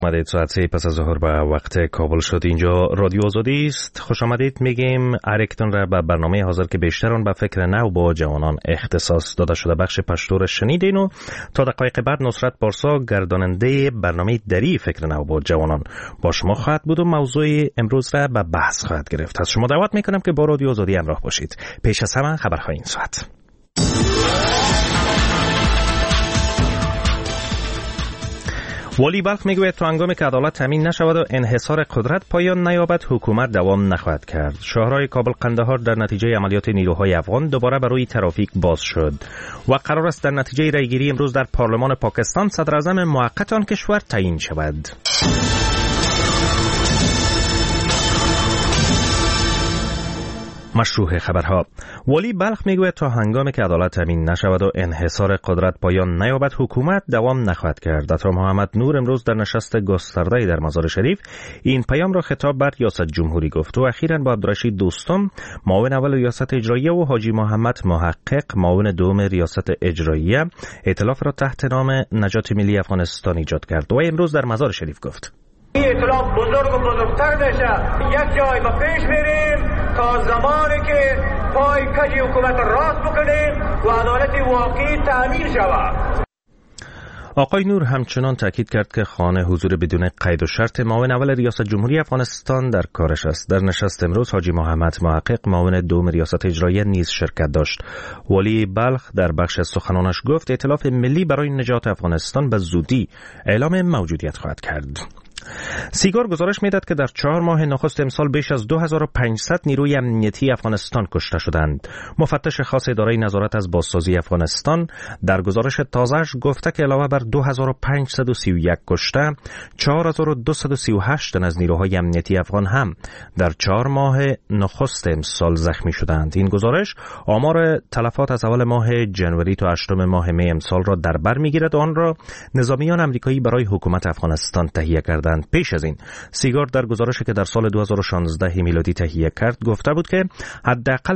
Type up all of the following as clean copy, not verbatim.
آمدید ساعت 3 پس از ظهر به وقت کابل شد. اینجا رادیو آزادی است. خوش آمدید میگیم اریکتون را به برنامه حاضر که بیشتر آن به فکر نو با جوانان اختصاص داده شده بخش پشتور شنیدین و تا دقایق بعد نصرت پارسا گرداننده برنامه دری فکر نو با جوانان با شما خواهد بود و موضوع امروز را به بحث خواهد گرفت. از شما دعوت میکنم که با رادیو آزادی همراه باشید. پیش از همه خبرهای این ساعت. ولی بلخ میگوید تا هنگامی که عدالت تامین نشود و انحصار قدرت پایان نیابد حکومت دوام نخواهد کرد. شاهراه کابل قندهار در نتیجه عملیات نیروهای افغان دوباره بر روی ترافیک باز شد و قرار است در نتیجه رأیگیری امروز در پارلمان پاکستان صدر اعظم موقت آن کشور تعیین شود. مشروع خبرها. ولی بلخ میگوید تا هنگامی که عدالت تامین نشود و انحصار قدرت پایان نیابد حکومت دوام نخواهد کرد. دکتر محمد نور امروز در نشست گسترده در مزار شریف این پیام را خطاب بر ریاست جمهوری گفت و اخیراً با عبدالرشید دوستم معاون اول ریاست اجراییه و حاجی محمد محقق معاون دوم ریاست اجراییه ائتلاف را تحت نام نجات ملی افغانستان ایجاد کرد و امروز در مزار شریف گفت این ائتلاف بزرگ و بزرگتر بشه. یک جای با پیش میریم تا زمانی که پای کجی حکومت راست بکنیم و عدالت واقعی تامین شود. آقای نور همچنان تاکید کرد که خانه حضور بدون قید و شرط معاون اول ریاست جمهوری افغانستان در کارش است. در نشست امروز حاجی محمد محقق معاون دوم ریاست اجراییه نیز شرکت داشت. ولی بلخ در بخش سخنانش گفت ائتلاف ملی برای نجات افغانستان به زودی اعلام موجودیت خواهد کرد. سیگار گزارش میداد که در 4 ماه نخست امسال بیش از 2500 نیروی امنیتی افغانستان کشته شدند. مفتش خاص اداره نظارت از بازسازی افغانستان در گزارش تازه‌اش گفته که علاوه بر 2531 کشته، 4238 تن از نیروهای امنیتی افغان هم در 4 ماه نخست امسال زخمی شدند. این گزارش آمار تلفات از اول ماه جنوری تا 8 ماه می امسال را در بر میگیرد و آن را نظامیان آمریکایی برای حکومت افغانستان تهیه کردند. پیش از این سیگار در گزارشی که در سال 2016 میلادی تهیه کرد گفته بود که حداقل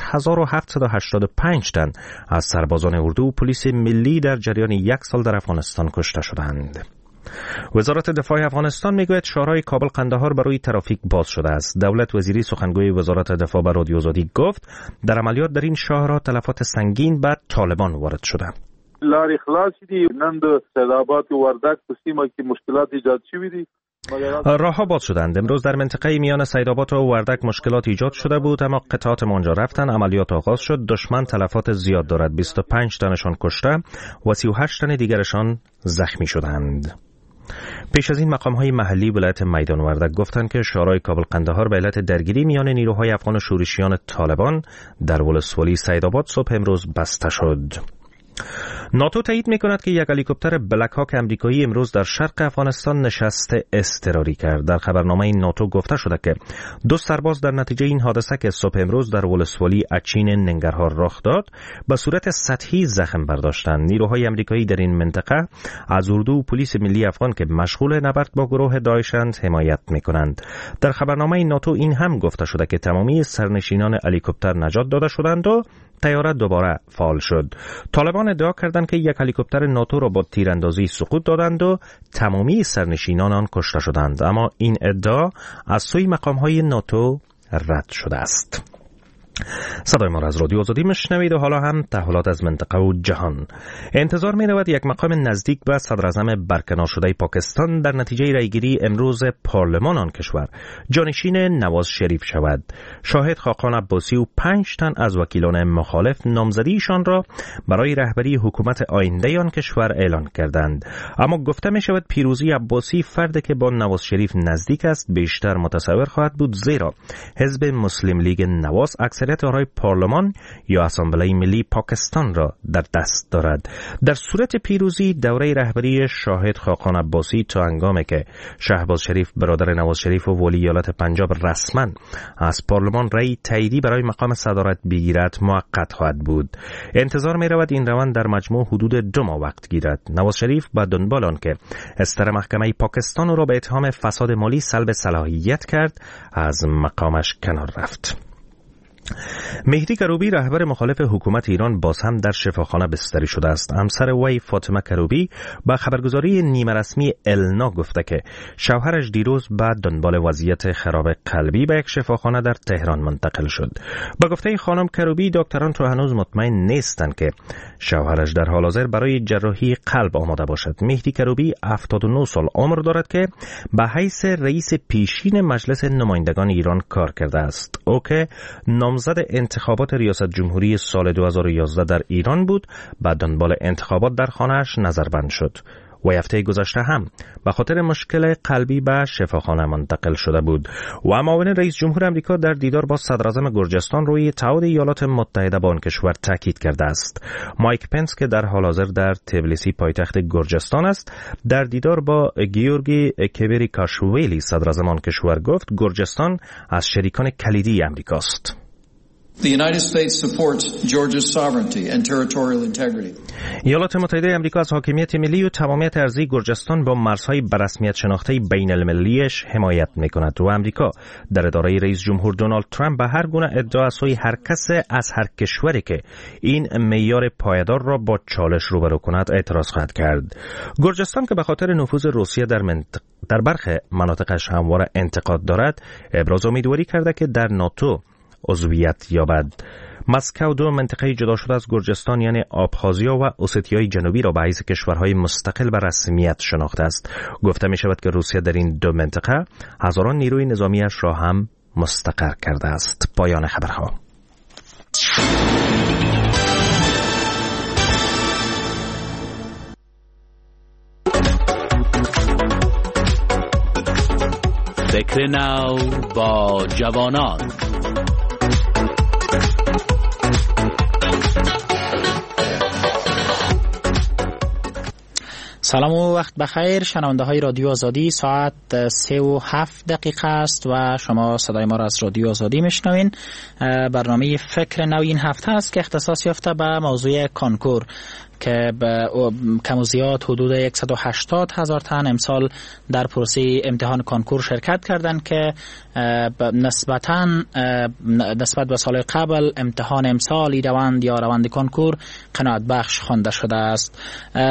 6785 تن از سربازان اردو و پلیس ملی در جریان 1 سال در افغانستان کشته شدند. وزارت دفاع افغانستان میگوید شاهراه کابل قندهار بر روی ترافیک باز شده است. دولت وزیری سخنگوی وزارت دفاع به رادیو آزادی گفت در عملیات در این شاهراه تلفات سنگین به طالبان وارد شده. لارې خلاصې دي. نن د سیدآباد وردک په سیمه کې مشکلات ایجاد شوي دي. راهها باز شدند. امروز در منطقه میان سیدآباد و وردک مشکلات ایجاد شده بود اما قطعات منجا رفتند. عملیات آغاز شد. دشمن تلفات زیاد دارد. 25 تنشان کشته و 38 تن دیگرشان زخمی شدند. پیش از این مقام‌های محلی ولایت میدان وردک گفتند که شاهراه کابل قندهار به علت درگیری میان نیروهای افغان و شورشیان طالبان در ولسوالی سیدآباد صبح امروز بسته شد. ناتو تایید می‌کند که یک هلیکوپتر بلک هاک آمریکایی امروز در شرق افغانستان نشست اضطراری کرد. در خبرنامه ناتو گفته شده که 2 سرباز در نتیجه این حادثه که صبح امروز در ولسوالی اچین ننگرهار رخ داد به صورت سطحی زخم برداشتند. نیروهای آمریکایی در این منطقه از اردو و پلیس ملی افغان که مشغول نبرد با گروه داعشند حمایت می‌کنند. در خبرنامه ناتو این هم گفته شده که تمامی سرنشینان هلیکوپتر نجات داده شدند و طیاره دوباره فعال شد. طالبان ادعا کردند که یک هلیکوپتر ناتو را با تیراندازی سقوط دادند و تمامی سرنشینان آن کشته شدند، اما این ادعا از سوی مقام‌های ناتو رد شده است. صدای ما را از رادیو آزادی میشنوید و حالا هم تحولات از منطقه و جهان. انتظار می‌رود یک مقام نزدیک به صدر اعظم برکنار شده پاکستان در نتیجه رأیگیری امروز پارلمان آن کشور جانشین نواز شریف شود. شاهد خاقان عباسی و 5 تن از وکیلان مخالف نامزدیشان را برای رهبری حکومت آینده آن کشور اعلان کردند، اما گفته می شود پیروزی عباسی فردی که با نواز شریف نزدیک است بیشتر متصور خواهد بود، زیرا حزب مسلم لیگ نواز اکثریت آرای پارلمان یا اسامبله ملی پاکستان را در دست دارد. در صورت پیروزی دوره رهبری شاهد خاقان عباسی تا هنگامی که شهباز شریف برادر نواز شریف و ولی ایالت پنجاب رسما از پارلمان رأی تاییدی برای مقام صدارت بگیرد موقت خواهد بود. انتظار می رود این روند در مجموع حدود 2 ماه وقت گیرد. نواز شریف با دنبال آن که استر محکمه پاکستان را به اتهام فساد مالی سلب صلاحیت کرد از مقامش کنار رفت. مهدی کروبی رهبر مخالف حکومت ایران باز هم در شفاخانه بستری شده است. همسر وی فاطمه کروبی با خبرگزاری نیمه رسمی النا گفته که شوهرش دیروز بعد دنبال وضعیت خراب قلبی به یک شفاخانه در تهران منتقل شد. با گفته خانم کروبی دکتران تو هنوز مطمئن نیستند که شوهرش در حال حاضر برای جراحی قلب آماده باشد. مهدی کروبی 79 سال عمر دارد که به حیث رئیس پیشین مجلس نمایندگان ایران کار کرده است. او که نامزد انتخابات ریاست جمهوری سال 2011 در ایران بود، بعد دنبال انتخابات در خانه‌اش نظربند شد و هفته گذشته هم به خاطر مشکل قلبی به شفاخانه منتقل شده بود. و معاون رئیس جمهور آمریکا در دیدار با صدراعظم گرجستان روی تعهد ایالات متحده با آن کشور تاکید کرده است. مایک پنس که در حال حاضر در تبلیسی پایتخت گرجستان است، در دیدار با گیورگی کوریکاشویلی صدراعظم آن کشور گفت گرجستان از شریکان کلیدی آمریکاست. The United States supports Georgia's sovereignty and territorial integrity. ایالات متحده آمریکا از حاکمیت ملی و تمامیت ارضی گرجستان با مرزهای به رسمیت شناخته بین المللیش حمایت می‌کند و آمریکا در اداره رئیس جمهور دونالد ترامپ به هر گونه ادعا از سوی هر کس از هر کشوری که این معیار پایدار را با چالش روبرو کند اعتراض خواهد کرد. گرجستان که به خاطر نفوذ روسیه در برخی مناطقش همواره انتقاد دارد، ابراز امیدواری کرده که در ناتو عضویت یابد. مسکو دو منطقه جدا شده از گرجستان یعنی آبخازیا و اوستیای جنوبی را به حیث کشورهای مستقل به رسمیت شناخته است. گفته می شود که روسیه در این دو منطقه هزاران نیروی نظامیش را هم مستقر کرده است. پایان خبرها. فکر نو با جوانان. سلام و وقت بخیر شنونده های رادیو آزادی. ساعت 3:07 است و شما صدای ما را از رادیو آزادی میشنوین. برنامه فکر نو این هفته است که اختصاص یافته به موضوع کانکور که به کم و زیاد حدود 180,000 تن امسال در پروسه امتحان کانکور شرکت کردند که نسبت به سال قبل امتحان امسال روند یا روند کانکور قناعت بخش خوانده شده است.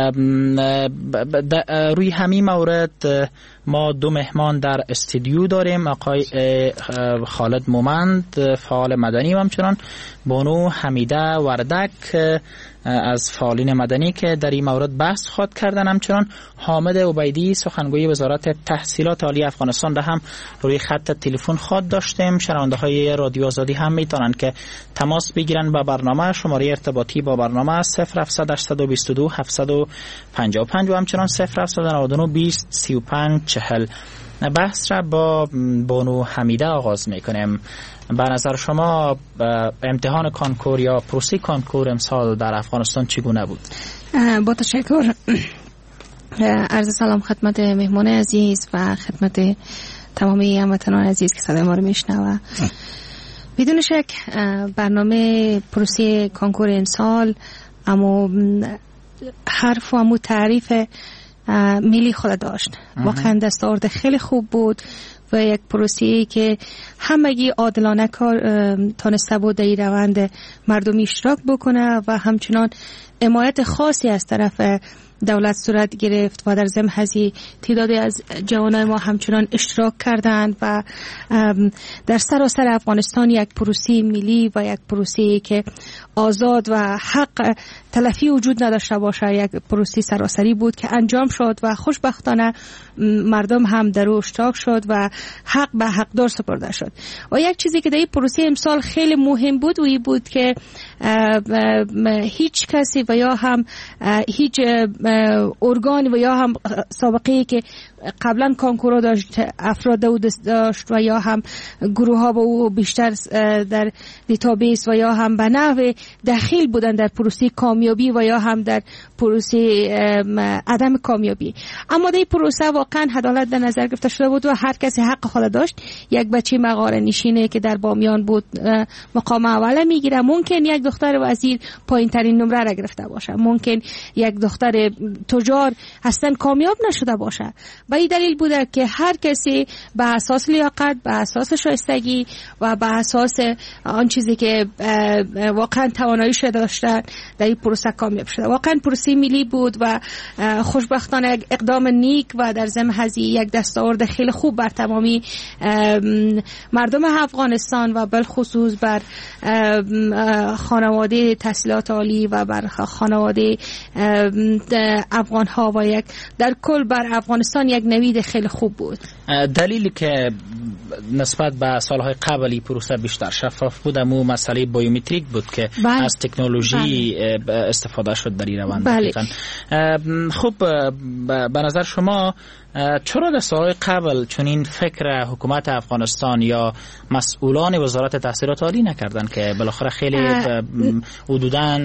روی همین مورد ما دو مهمان در استودیو داریم، آقای خالد مومند فعال مدنی و همچنان بانو حمیده وردک از فعالین مدنی که در این مورد بحث خواهد کردن، همچنان حامد عبیدی سخنگوی وزارت تحصیلات عالی افغانستان ده هم روی خط تلفن خواهد داشتیم. شنونده های رادیو آزادی هم میتونن که تماس بگیرن با برنامه. شماره ارتباطی با برنامه 0700 822 755 و همچنان 0799 20 35 40. بحث را با بانو حمیده آغاز میکنیم. به نظر شما امتحان کانکور یا پروسه کانکور امسال در افغانستان چگونه بود؟ با تشکر. عرض سلام خدمت مهمان عزیز و خدمت تمامی هموطنان عزیز که صدای ما رو میشنوه. بدون شک برنامه پروسه کانکور امسال اما حرف و امو تعریف ملی خود داشت. واقعا دستاورد خیلی خوب بود و یک پروسه‌ای که همگی عادلانه کار تانسته بود در این روند مردمی اشتراک بکنه و همچنان حمایت خاصی از طرف دولت صورت گرفت و در ضمن هزی تعدادی از جوانای ما همچنان اشتراک کردند و در سراسر افغانستان یک پروسه ملی و یک پروسه‌ای که آزاد و حق تلفی وجود نداشته باشه، یک پروسه سراسری بود که انجام شد و خوشبختانه مردم هم در او اشتراک شد و حق به حقدار سپرده شد. و یک چیزی که در این پروسه امسال خیلی مهم بود و این بود که هیچ کسی و یا هم هیچ ارگان و یا هم سابقه‌ای که قبلا کانکورا داشت افراد داشت و یا هم گروه ها با او بیشتر در دیتابیس و یا هم به نحو دخیل بودن در پروسه کامیابی و یا هم در پروسه عدم کامیابی. اما در این پروسه واقعا عدالت در نظر گرفته شده بود و هر کسی حق خود داشت. یک بچه مغاره نشینه که در بامیان بود مقام اول میگیره، ممکن یک دختر وزیر پایین ترین نمره را گرفته باشه، ممکن یک دختر تجار اصلا کامیاب نشده باشه. به این دلیل بوده که هر کسی به اساس لیاقت، به اساس شایستگی و به اساس آن چیزی که واقعا تواناییش داشتن در این پروسه کامیاب شده. واقعا پروسه ملی بود و خوشبختانه یک اقدام نیک و در ضمن هزینه یک دستاورد خیلی خوب بر تمامی مردم افغانستان و بالخصوص بر خانواده تحصیلات عالی و بر خانواده افغان ها و یک در کل بر افغانستان یک نوید خیلی خوب بود. دلیلی که نسبت به سالهای قبلی پروسه بیشتر شفاف بود امو مسئله بیومتریک بود که از تکنولوژی استفاده شد در این روند. خب به نظر شما چرا در سالهای قبل چنین فکر حکومت افغانستان یا مسئولان وزارت تحصیلات عالی نکردن که بالاخره خیلی حدوداً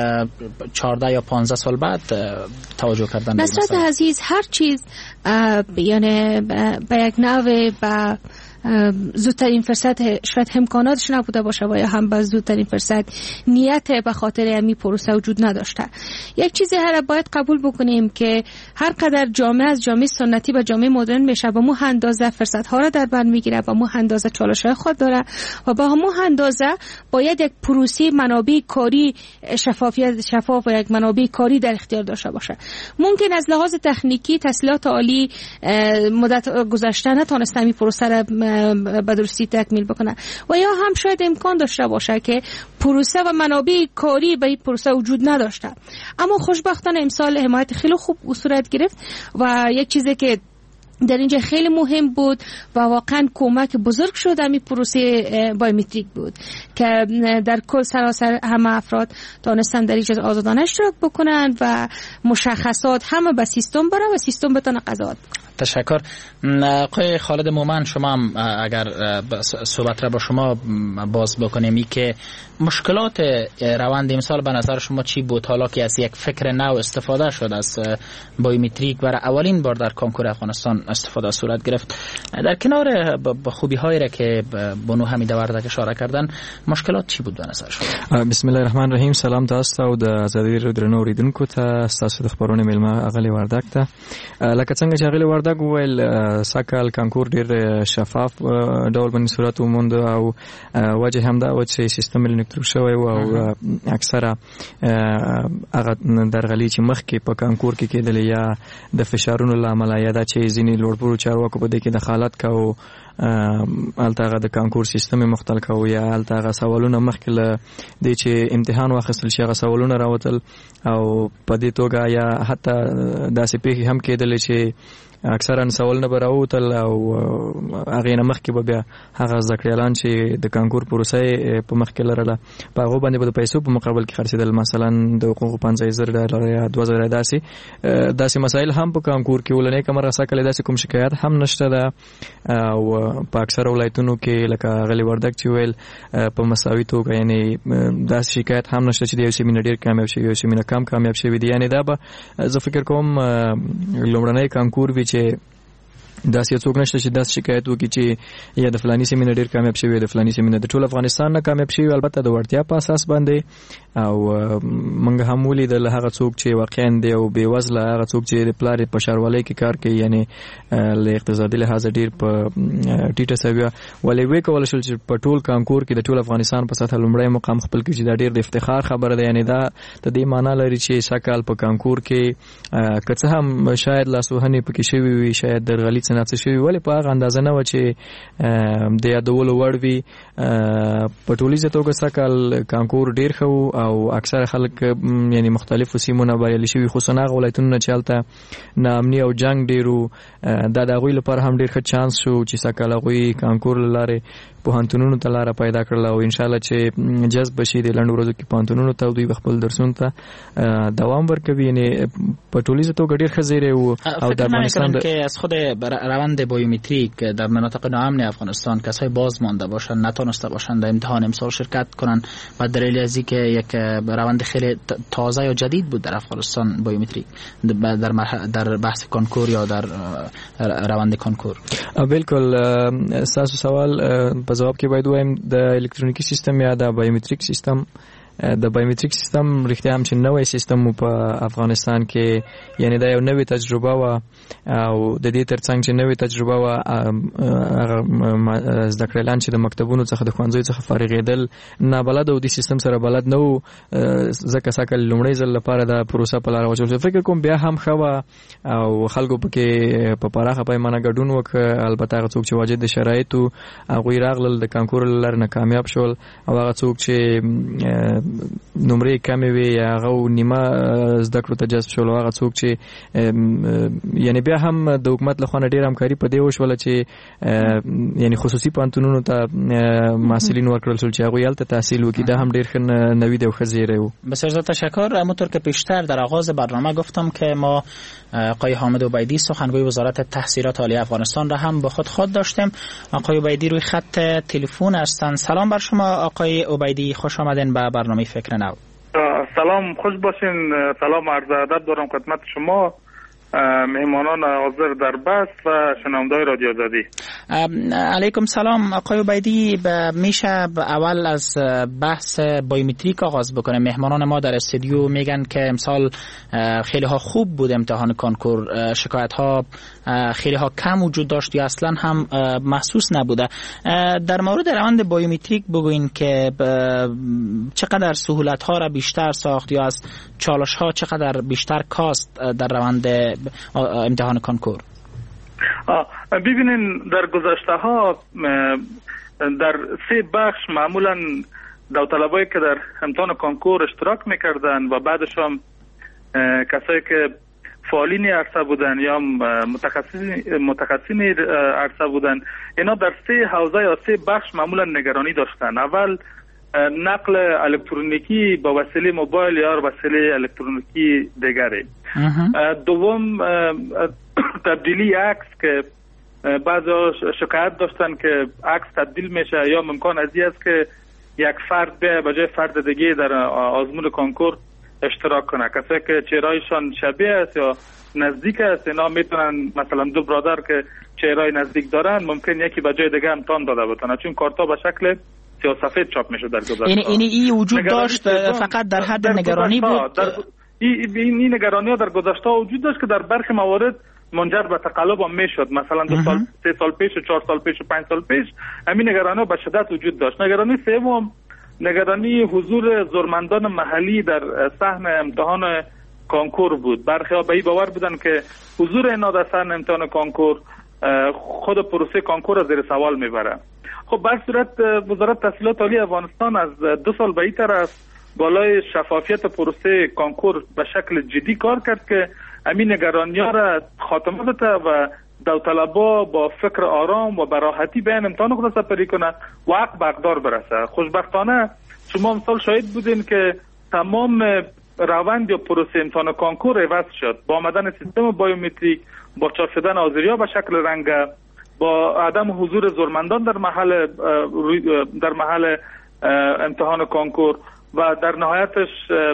14 یا 15 سال بعد توجه کردن؟ نصرت عزیز، هر چیز یعنی به یک نوع به زودترین فرصت شاید امکاناتش نبوده باشه و یا هم به زودترین فرصت نیت به خاطر امی پروسه وجود نداشته. یک چیزی هر باید قبول بکنیم که هر قدر جامعه از جامعه سنتی به جامعه مدرن میشه، به مو اندازه فرصت ها را در بر میگیره، به مو اندازه چالش های خود داره و به مو اندازه باید یک پروسه منابع کاری شفاف و یک منابع کاری در اختیار داشته باشه. ممکن از لحاظ تکنیکی تحصیلات عالی مدت گذشته نتونسته این پروسه را به درستی تکمیل بکنه و یا هم شاید امکان داشته باشه که پروسه و منابع کاری به این پروسه وجود نداشته. اما خوشبختانه امسال حمایت خیلی خوب صورت گرفت و یک چیزی که در اینجا خیلی مهم بود و واقعا کمک بزرگ شد همین پروسه بایومتریک بود که در کل سراسر همه افراد تونستن در اینجا آزادانه اشتراک بکنن و مشخصات همه به سیستم بره و سیستم بتونه قضاوت بکنه. تشکر. آقای خالد مومن، شما هم اگر صحبت را با شما باز بکنیم، ای که مشکلات روند امسال به نظر شما چی بود حالا که از یک فکر نو استفاده شد از بایومتریک برای اولین بار در کنکور افغانستان استفاده صورت گرفت؟ در کنار خوبی هایی را که بانو حمید وردک اشاره کردن، مشکلات چی بود به نظر شما؟ بسم الله الرحمن الرحیم. سلام تاسو او د ازادي درنو اوریدونکو ته، تاسو د خبرونه ملما اغلی وردک ته. لکه څنګه چې اغلی وردک ویل ساکال کانکور ډیر شفاف ډول باندې صورت وموند او وجه هم دا و چې سیستم الکتریک شوی او اکثره هغه درغلي چې مخکې په کانکور کې کېدل یا د فشارونو لامل یا دا چې ځینې لوړپوړو چارواکو په دې کې دخالت کاوه التاغه د کانکور سیستم مختل کو یا التاغه سوالونه مخکې له دې چې امتحان واخیستل شي هغه سوالونه راوتل او په دې توګه یا حتی داسې پیښې هم کېدل چې اکثرا سوالونه براوتل او هغه نه مخکې به بیا هغه ذکریالان چې د کانکور پروسه په مخکې لرله په هغه باندې د پیسو په مقابل کې خرڅېدل، مثلا د حقوق $50,000 یا $2,000 داسې مسایل هم په کانکور کې ولنې کمر راسه کړي. داسې کوم شکایت هم نشته ده او په اکثر ولایتونو کې لکه غلی وردک چې ویل په مساوي توګه یعنی داسې شکایت هم نشته چې د یو سیمینار ډیر کامیاب شي یو سیمینار کم کامیاب شي دي. یعنی دا به زه فکر کوم لومړنی کانکور وی چې داسې څوک نشته چې داسې شکایت وکړي چې یا د فلاني سیمینار ډیر کامیاب شوی د فلاني سیمینار د ټول افغانستان نه کامیاب شوی، البته د وړتیا په اساس باندې او موږ هم ولیدل هغه څوک چې واقعا دی او بې وزله هغه څوک چې د پلار په ښاروالۍ کې کار کوي یعنی له اقتصادي لحاظ ډیر په ټیټه سویه ولې وی کول شول چې په ټول کانکور کې د ټول افغانستان په سطح لومړی مقام خپل کړي چې دا ډیر د افتخار خبره ده. یعنی دا د دې معنی لري چې سکهال په کانکور کې که څه هم شاید لاسوهنې پکې شوي وي، شاید درغلي څه نه شوي، ولې په هغه اندازه نه و چې د یادولو وړ وي. په ټولیزه توګه سکهال کانکور ډیر ښه او اکثر خلک یعنی مختلفو سیمونه بریالي شوي، خصوصا هغه ولایتونه چې هلته ناامني او جنګ ډیرو دا د هغوی لپاره هم ډیر ښه چانس شو چې سکهال هغوی کانکور له لارې پوهنتونونو ته لاره پیدا کړله او انشاءالله چې جذب شي د لنډو ورځو کې پوهنتونونو ته دوی خپل درسونو ته دوام ورکوي. یعنی په ټولیزه توګه ډیر ښه زیری او در افغانستان که از خود روند بیومتریک در مناطق ناامن افغانستان کسای باز مانده باشن نتونسته باشن در امتحان امسال شرکت کنن و دلیل از اینکه یک روند خیلی تازه یا جدید بود در افغانستان بیومتریک در بحث کنکور یا در روند کنکور. بالکل تاسو سوال په جواب کې باید وایم د الکترونیکی سیستم یا د بایومتریک سیستم د بایومتریک سیستم رښتیا هم چې نوې سیستم په افغانستان کې یعنی دا یو نوې تجربه و او د دې ترڅنګ چې نوې تجربه و زده کړیالان چې د مکتبونو څخه د ښوونځیو څخه فارغېدل نابلد او د سیستم سره بلد نه وو ځکه ساکل لومړی ځل لپاره دا پروسه په لار واچول فکر کوم بیا هم ښه وه او خلکو پکې په پراخه پیمانه ګډون وکړ البته هغه څوک چې واجد د شرایطو هغوی راغلل د کانکور له لارې نه کامیاب شول او هغه څوک چې نمرې کمې وې یا هغه نیمه زده کړو ته جذب شول او هغه څوک چې یعنی بیا هم د حکومت لخوا نه ډېره همکاري په دې وشوله چې یعنی خصوصي پوهنتونونو ته محصلین ورکړل شول چې هغوی هلته تحصیل وکړي دا هم ډېر ښه نوید او ښه زیری و. بسیار زیاد تشکر. همونطور که پیشتر در آغاز برنامه گفتم که ما آقای حامد عبیدی سخنگوی وزارت تحصیلات عالی افغانستان را هم با خود داشتیم. آقای عبیدی روی خط تلفن هستند. سلام بر شما آقای عبیدی، خوش آمدین به برنامه فکر نو. سلام، خوش باشین. سلام عرض ادب دارم خدمت شما مهمانان حاضر در بث و شنونده‌های رادیو آزادی. علیکم سلام آقای عبیدی. میشه اول از بحث بایومتریک آغاز بکنیم. مهمانان ما در استودیو میگن که امسال خیلی ها خوب بود امتحان کنکور، شکایت ها خیلی ها کم وجود داشت یا اصلا هم محسوس نبوده. در مورد روند بایومتریک بگوین که چقدر سهولت ها را بیشتر ساخت یا از چالش ها چقدر بیشتر کاست در روند امتحان کنکور؟ ببینین در گذشته ها در 3 بخش معمولا داوطلبایی که در امتحان کنکور اشتراک میکردن و بعدش هم کسایی که فعالین عرصه بودن یا متخصصین عرصه بودن، اینا در 3 حوزه یا 3 بخش معمولا نگرانی داشتن. اول نقل الکترونیکی با وسیله موبایل یا وسیله الکترونیکی دیگری. دوم تبدیلی عکس که بعضا شکایت داشتن که عکس تبدیل میشه یا ممکن از این است که یک فرد به جای فرد دیگه در آزمون کنکور اشتراک کنه. کسایی که چهرهایشان شبیه است یا نزدیک است اینا میتونن مثلا 2 برادر که چهرهای نزدیک دارن ممکن یکی به جای دیگه امتحان داده بتونه، چون کارتا به شکل سیاه‌سفید چاپ میشه در گذشته. این وجود داشت فقط در حد نگرانی بود. این نگرانی ها در گذشته وجود داشت که در برخی موارد منجر به تقلب هم میشد. مثلا 2 سال 3 سال پیش 4 سال پیش 5 سال پیش همین نگرانی ها به شدت وجود داشت. نگرانی سوم نگرانی حضور زورمندان محلی در صحن امتحان کنکور بود. برخی ها به این باور بودن که حضور اینا در صحن امتحان کنکور خود پروسه کنکور را زیر سوال میبره. خب بر صورت وزارت تحصیلات عالی افغانستان از 2 سال به این طرف بالای شفافیت پروسه کنکور به شکل جدی کار کرد که همین نگرانی‌ها را خاتمه بده و داوطلبا با فکر آرام و براحتی به امتحان خود سپری کنه و حق به اقدار برسه. خوشبختانه شما امسال شاهد بودین که تمام روند یا پروسه امتحان کنکور عوض شد با آمدن سیستم بایومتریک، با چاپ شدن آذری‌ها به شکل رنگه، با عدم حضور زورمندان در محل امتحان کنکور و در نهایتش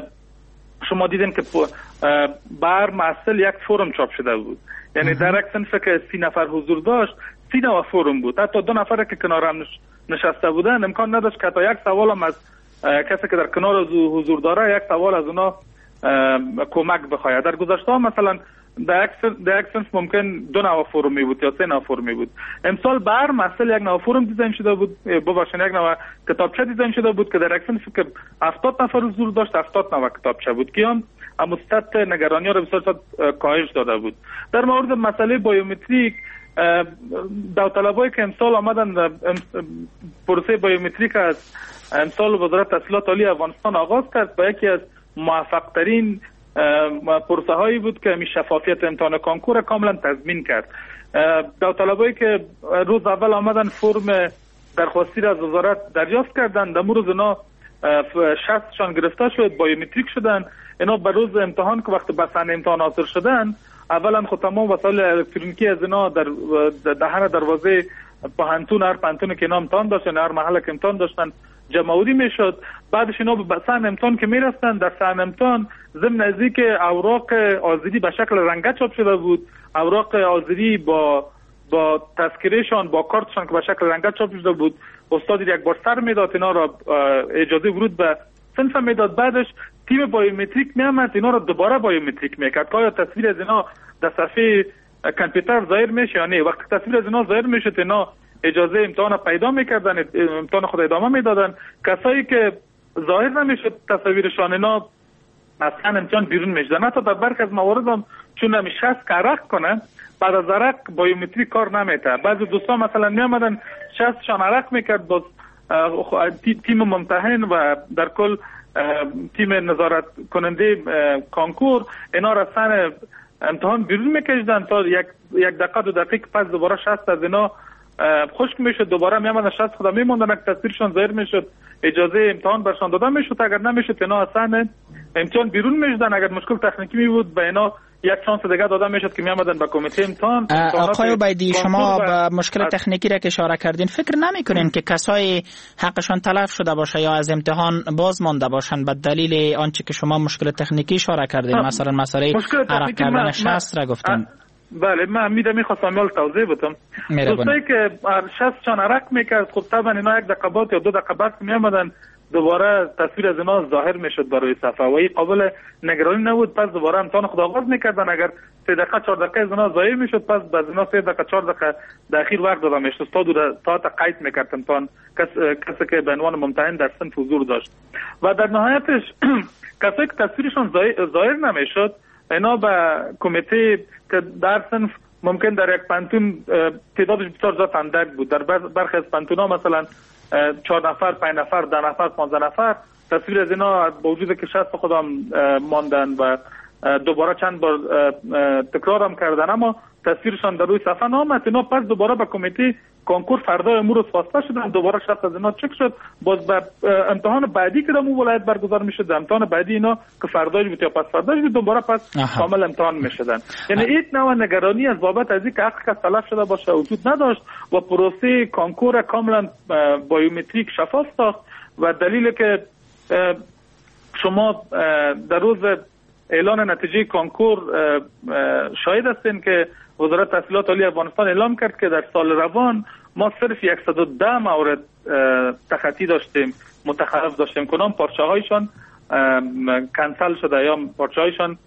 شما دیدین که بر محصل یک فرم چاپ شده بود. یعنی در یک صنف که 30 نفر حضور داشت 30 نوع فرم بود. حتی 2 نفر که کنار هم نشسته بودن امکان نداشت که تا یک سوال هم از کسی که در کنار حضور داره یک سوال از اونا کمک بخواهد. در گذشته ها مثلا در یک صنف ممکن 2 نوع فرمی بود یا 3 نوع فرمی بود. امسال بر محصل یک نوع فرم دیزاین شده بود، ببخشید یک نوع کتابچه دیزاین شده بود که در یک صنف که 70 نفر حضور داشت 70 نوع کتابچه بود که هم مستط نگرانی را بسیار کاهش داده بود. در مورد مسئله بایومتریک داوطلبایی که امسال آمدن پروسه بایومتریک از امسال وزارت تحصیلات عالی افغانستان آغاز کرد و یکی از موفق ترین پروسه هایی بود که شفافیت امتحان کنکور کاملا تضمین کرد. داوطلبایی که روز اول آمدن فرم درخواستی را از وزارت دریافت کردند، در روز اونا شخصشان گرفته شد، بایومتریک شدن. اینا به روز امتحان که وقت به صحنه امتحان حاضر شدن اولا خود تمام وسایل الکترونیکی از اینا در دهن دروازه پوهنتون، هر پوهنتونی که اینا امتحان داشتن، هر محله که امتحان داشتن جمع‌آوری میشد. بعدش اینا به صحن امتحان که میرفتن در صحن امتحان ضمن از اینکه اوراق حاضری به شکل رنگه چاپ شده بود، اوراق حاضری با تذکرهشان با کارتشان که به شکل رنگه چاپ شده بود، استاد یک بار سر میداد اینا را اجازه ورود به صنف میداد، بعدش تیم بایومتریک میامد اینا رو دوباره بایومتریک میکرد که آیا تصویر از اینا در صفحه کامپیوتر ظاهر میشه یا نه. وقتی تصویر از اینا ظاهر میشد اینا اجازه امتحان پیدا میکردن، امتحان خود ادامه میدادن. کسایی که ظاهر نمیشد تصاویرشان اینا اصلا امتحان بیرون میشدن. حتی در برخی از موارد هم چون نمیشست که عرق کنه، بعد از عرق بایومتری کار نمیته. بعضی دوستان مثلا میامدن شستشان عرق میکرد، باز تیم ممتحن و در کل تیم نظارت کننده کانکور اینا را سن امتحان بیرون میکشدن تا یک دقیقه دو دقیقه پس دوباره شست از اینا خشک میشد، دوباره میامدن شست خدا میموندن که تصویرشان ظاهر میشد، اجازه امتحان برشان داده میشد. اگر نمیشد اینا اصلا امتحان بیرون میشدن. اگر مشکل تکنیکی می بود به اینا یک شانس دیگه داده میشد که میامدن به کمیته امتحان. آقای عبیدی، شما به مشکل تکنیکی را که اشاره کردین، فکر نمیکنین که کسایی حقشان تلف شده باشه یا از امتحان باز مانده باشن به دلیل آنچه که شما مشکل تکنیکی اشاره کردین، مثلا مسئله عرق کردن شست را گفتین؟ بله، من میخواستم یال توضیح بدم. دوستایی که شستشان عرق میکرد، خب طبعا اینا یک دقیقه بعد یا 2 دقیقه بعد میامدن دوباره تصویر از اینا ظاهر میشد برای صفحه و این قابل نگرانی نبود. پس دوباره امتحان خود آغاز میکردن. اگر 3 دقیقه 4 دقیقه از اینا ظاهر میشد، پس باز اینا 3 دقیقه 4 دقیقه در اخیر وقت داده میشد تا قید میکرد امتحان کسی که به عنوان ممتحن در صنف حضور داشت. و در نهایتش کسایی که تصویرشون ظاهر نمیشد، اینا به کمیته که در صنف ممکن در یک پانتون تعدادش بسیار زیاد اندک بود، در برخی از پانتون‌ها مثلا 4 نفر 5 نفر 10 نفر 15 نفر تصویر از اینا با وجود که شست خودم ماندن و دوباره چند بار تکرار هم کردن اما تصویرشان در روی صفحه نامد. اینا پس دوباره به کمیته کنکور فردا امروز واسطه شدن، دوباره شست از اینا چک شد. باز به امتحان بعدی که در مو ولایت برگزار میشد، امتحان بعدی اینا که فرداش بود یا پس فرداش بود، دوباره پس کامل امتحان میشدن. یعنی این نوع نگرانی از بابت از اینکه حق کس تلف شده باشه وجود نداشت و پروسه کنکور کاملا بایومتریک شفاف ساخت. و دلیل که شما در روز اعلان نتیجه کنکور شاهد هستین که وزارت تحصیلات عالی افغانستان اعلام کرد که در سال روان ما صرف 110 مورد تخطی داشتیم، متخلف داشتیم. کنام پارچه هایشان کنسل شده یا پارچه هایشان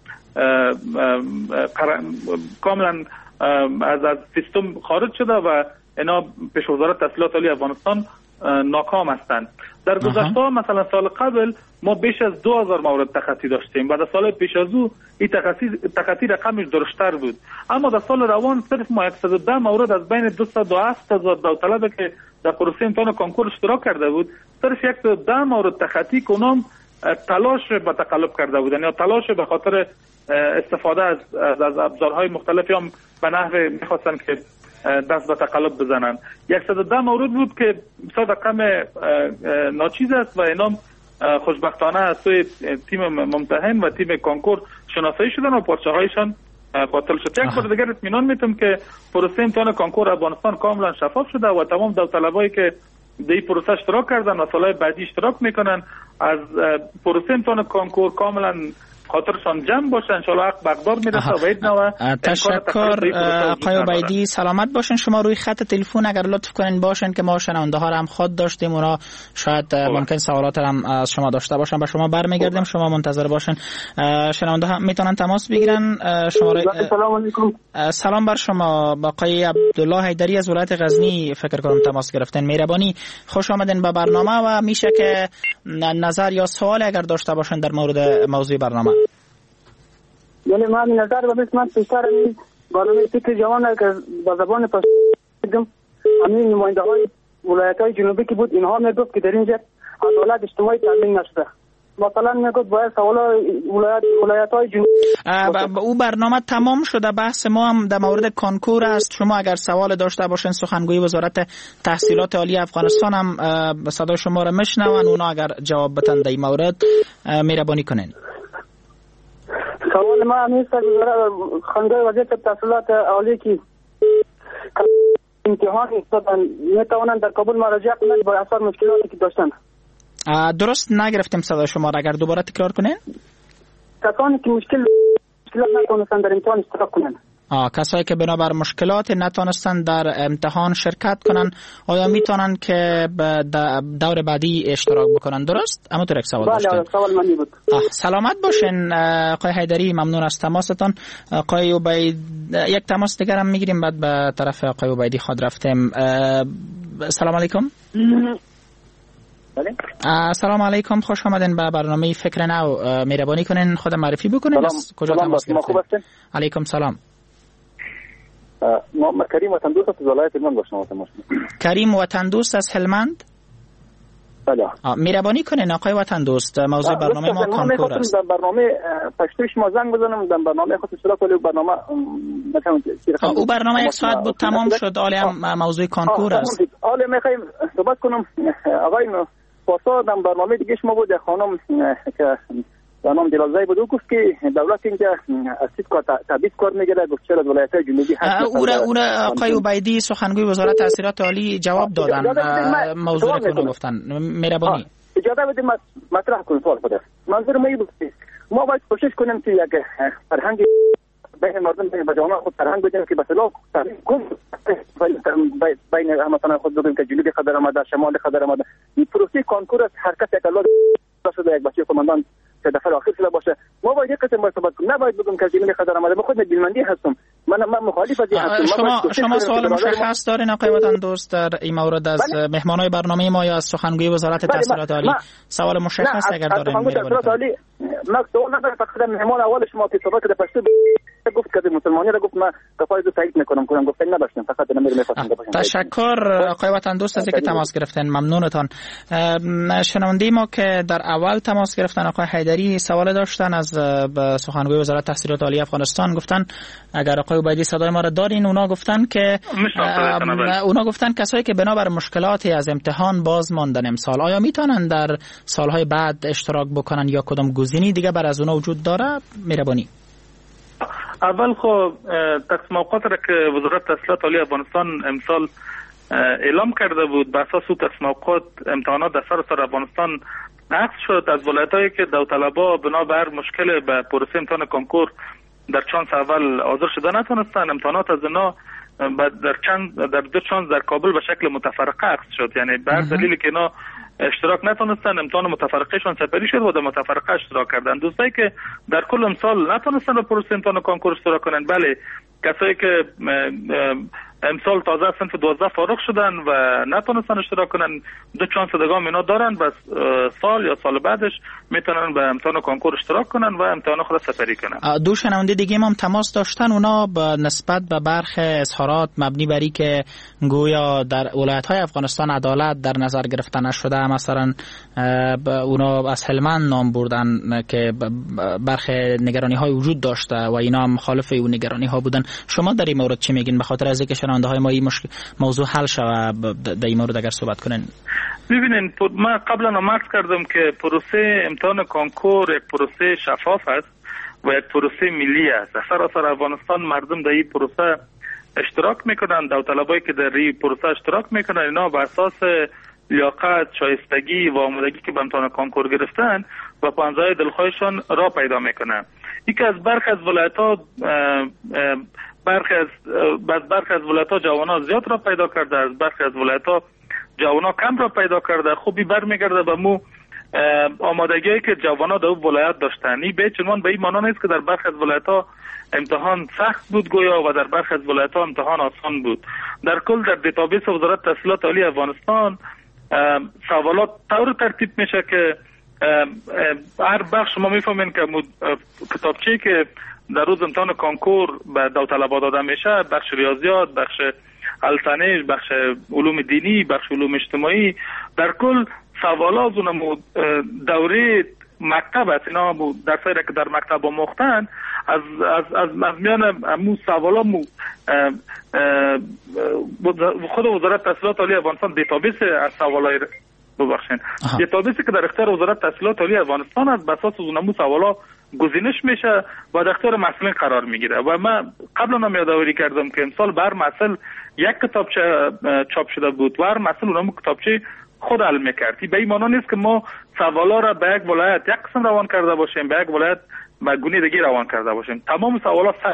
کاملا از سیستم خارج شده و اینا پیش وزارت تحصیلات عالی افغانستان ناکام هستند. در گذشته مثلا سال قبل ما بیش از 2000 مورد تخطی داشتیم و در سال پیش از او این تخطی رقمش درشتر بود. اما در سال روان صرف ما 110 مورد از بین 207,000 داوطلبی که در پروسه امتحان کنکور اشتراک کرده بود، صرف 110 مورد تخطی که اونام تلاش به تقلب کرده بودن یا تلاش به خاطر استفاده از ابزارهای مختلفی هم به نحو میخواستن که دست به تقلب بزنن. 110 مورد بود که بسیار رقم ناچیز است و اینام خوشبختانه از سوی تیم ممتحن و تیم کنکور شناسایی شدن و پارچه هایشان باطل شد. یک بار دیگر اطمینان میتونم که پروسه امتحان کنکور افغانستان کاملا شفاف شده و تمام داوطلبایی که در این پروسه اشتراک کردن و سالهای بعدی اشتراک میکنن از پروسه امتحان کنکور کاملا خاطرشان جمع باشه، انشالله حق بقدار میرسه و اید نوه. تشکر آقای عبیدی، سلامت باشین. شما روی خط تلفن اگر لطف کنین باشین که ما شنونده ها را هم خود داشتیم، اونا شاید ممکن سوالات هم از شما داشته باشن، به شما برمیگردیم، شما منتظر باشین. شنونده ها میتونن تماس بگیرن. سلام علیکم. سلام بر شما. آقای عبدالله حیدری از ولایت غزنی فکر کنم تماس گرفتین. مهربانی خوش آمدین به برنامه و میشه که نظر یا سوال اگر داشته باشین در مورد موضوع برنامه. یعنی من نظر و من پیشتر این برنامه فکر جوان که با زبان پشتو دیدم، همین نماینده های ولایت های جنوبی که بود اینها میگفت که در اینجا عدالت اجتماعی تامین نشده. مثلا میگفت باید سوال ولایت های جنوبی او برنامه تمام شده. بحث ما هم در مورد کنکور است. شما اگر سوال داشته باشین سخنگوی وزارت تحصیلات عالی افغانستان هم صدای شما را میشنون، اونا اگر جواب بدن در این مورد مهربانی کنین. سوال ما همیست از خانگاه وزارت تحصیلات عالی که امتحان دادن میتوانند در کابل مراجعه کنند با اثر مشکلاتی که داشتن. درست نگرفتیم صدای شما را، اگر دوباره تکرار کنین. کسانی که مشکلات نتونستن در امتحان اشتراک کنند. کسایی که بنابر مشکلات نتونستن در امتحان شرکت کنن آیا میتونن که دور بعدی اشتراک بکنن؟ درست؟ اما تو یک سوال داشتیم. بله سوال منی بود. سلامت باشین آقای حیدری، ممنون از تماستان. آقای عبید یک تماس دیگر هم میگیریم بعد به طرف آقای عبیدی خود رفتیم. سلام علیکم. سلام علیکم، خوش آمدین به برنامه فکر نو. مهربانی کنین خود معرفی بکنین. کجا تماس گرفتین؟ علیکم سلام. محمد کریم وطن دوست از ولایت هلمند با تماس. کریم وطن دوست از هلمند. بله. مهربانی کنین آقای وطن دوست، موضوع برنامه ما کانکور است. در برنامه پشتوش ما زنگ بزنم، در برنامه خود اشتراک کنم. برنامه مثلا او برنامه یک ساعت بود تمام شد. حالا هم موضوع کانکور است. حالا میخوایم صحبت کنم. آقای پاسا در برنامه دیگه شما بود خانم که به نام دلازای بود، او گفت که دولت اینجا اسید کار تبعیض کار میگیره. گفت چرا ولایت‌های جنوبی او آقای عبیدی سخنگوی وزارت تحصیلات عالی جواب دادن. موضوع رو گفتن. مهربانی اجازه بدید مطرح کنم سوال خود. منظور ما این بود ما باید کوشش کنیم که یک فرهنگ بین مردم بین جامعه خود فرهنگ بدیم که مثلا بین مثلا خود بگیم که جنوبی قدر آمده، شمال قدر آمده. این پروسه کنکور است. هر کس یک الله شده یک بچه کماندان که دفعه آخر شده باشه. ما باید یک قسم باید صحبت کنیم. نباید بگم که جنوبی قدر آمده. من خود بیلمندی هستم. من مخالف از این هستم. شما سوال مشخص دارین آقای وطن دوست در این مورد از مهمانای برنامه ما یا از سخنگوی وزارت تحصیلات عالی؟ سوال مشخص اگر دارین می‌رونید. ما سوال ندارم. فقط مهمان اول شما که صحبت کرده پشتو گفت که مسلمانی را گفت ما کفایت تایید میکنم گفتن نداشتم. فقط نمیخواستم. تشکر آقای وطن دوست از اینکه تماس گرفتن. ممنونتان. شنونده ما که در اول تماس گرفتن آقای حیدری سوال داشتن از سخنگوی وزارت تحصیلات عالی افغانستان. گفتن اگر آقای عبیدی صدای ما را دارین، اونا گفتن کسایی که بنابر مشکلاتی از امتحان باز ماندن امسال آیا میتونن در سالهای بعد اشتراک بکنن یا کدام گزینه‌ای دیگه بر از اونا وجود داره؟ مهربانی. اول خب تقسیم اوقات را که وزارت تحصیلات عالی افغانستان امسال اعلام کرده بود، به اساس او تقسیم اوقات امتحانات در سراسر افغانستان عکس شد. از ولایت‌هایی که داوطلبا بنابر مشکل به پروسه امتحان کنکور در چانس اول حاضر شده نتونستن، امتحانات از اینا در دو چانس در کابل به شکل متفرقه عکس شد. یعنی به هر دلیلی که اینا اشتراک نتونستن، امتحان متفرقهشون سپری شد و در متفرقه اشتراک کردن. دوستایی که در کل امسال نتونستن در پروسه امتحان کنکور اشتراک کنن، بله کسایی که امسال تازه صنف 12 فارغ شدن و نتونستن اشتراک کنن، دو چانس دیگه اینا دارن. بس سال یا سال بعدش میتونن به امتحان کنکور اشتراک کنن و امتحان خود سپری کنن. دو شنونده دیگه هم تماس داشتن. اونا به نسبت به برخی اظهارات مبنی بر این که گویا در ولایت‌های افغانستان عدالت در نظر گرفته نشده، مثلا اونا از هلمند نام بردن که برخی نگرانی‌های وجود داشته و اینا هم مخالف اون نگرانی‌ها بودن. شما در این مورد چی میگین؟ به خاطر از اینکه شنونده های ما این موضوع حل شود در این مورد اگر صحبت کنین. ببینین ما قبلا عرض کردم که پروسه امتحان کنکور یک پروسه شفاف است و یک پروسه ملی است. در سراسر افغانستان مردم در این پروسه اشتراک میکنن. داوطلبایی که در این پروسه اشتراک میکنن اینا بر اساس لیاقت، شایستگی و آمادگی که به امتحان کنکور گرفتن و پانزای دلخواهشان را پیدا میکنن. یکی از برخی از ولایت‌ها برخی از ولایت‌ها جوانان زیاد را پیدا کرده، از برخی از ولایت‌ها جوانان کم را پیدا کرده. خوبی برمیگرده به مو آمادگی‌ای که جوانان در ولایت داشتن. این به چنان به این معنا نیست که در برخی از ولایت‌ها امتحان سخت بود گویا و در برخی از ولایت‌ها امتحان آسان بود. در کل در دیتابیس وزارت تحصیلات عالی افغانستان سوالات طور ترتیب میشه که هر بخش شما میفهمین که کتابچه‌ای که در روز امتحان کنکور به داوطلبا داده میشه، بخش ریاضیات، بخش التنش، بخش علوم دینی، بخش علوم اجتماعی، در کل سوالات اونم دوره مکتب است. اینا درسایی که در مکتب آموختن از میان امو سوالا خود وزارت تحصیلات عالی افغانستان دیتابیس از سوالای دیتابیسی که در اختیار وزارت تحصیلات عالی افغانستان است، به اساس اونمو سوالا گزینش میشه و در اختیار مسئولین قرار میگیره. و من قبلا هم یادآوری کردم که امسال بر مسئول یک کتابچه چاپ شده بود و هر مسئول اونمو کتابچه خود حل میکرد. به این معنا نیست که ما سوالا را به یک ولایت یک قسم روان کرده باشیم، به یک ولایت به گونه دیگه روان کرده باشیم. تمام سوالا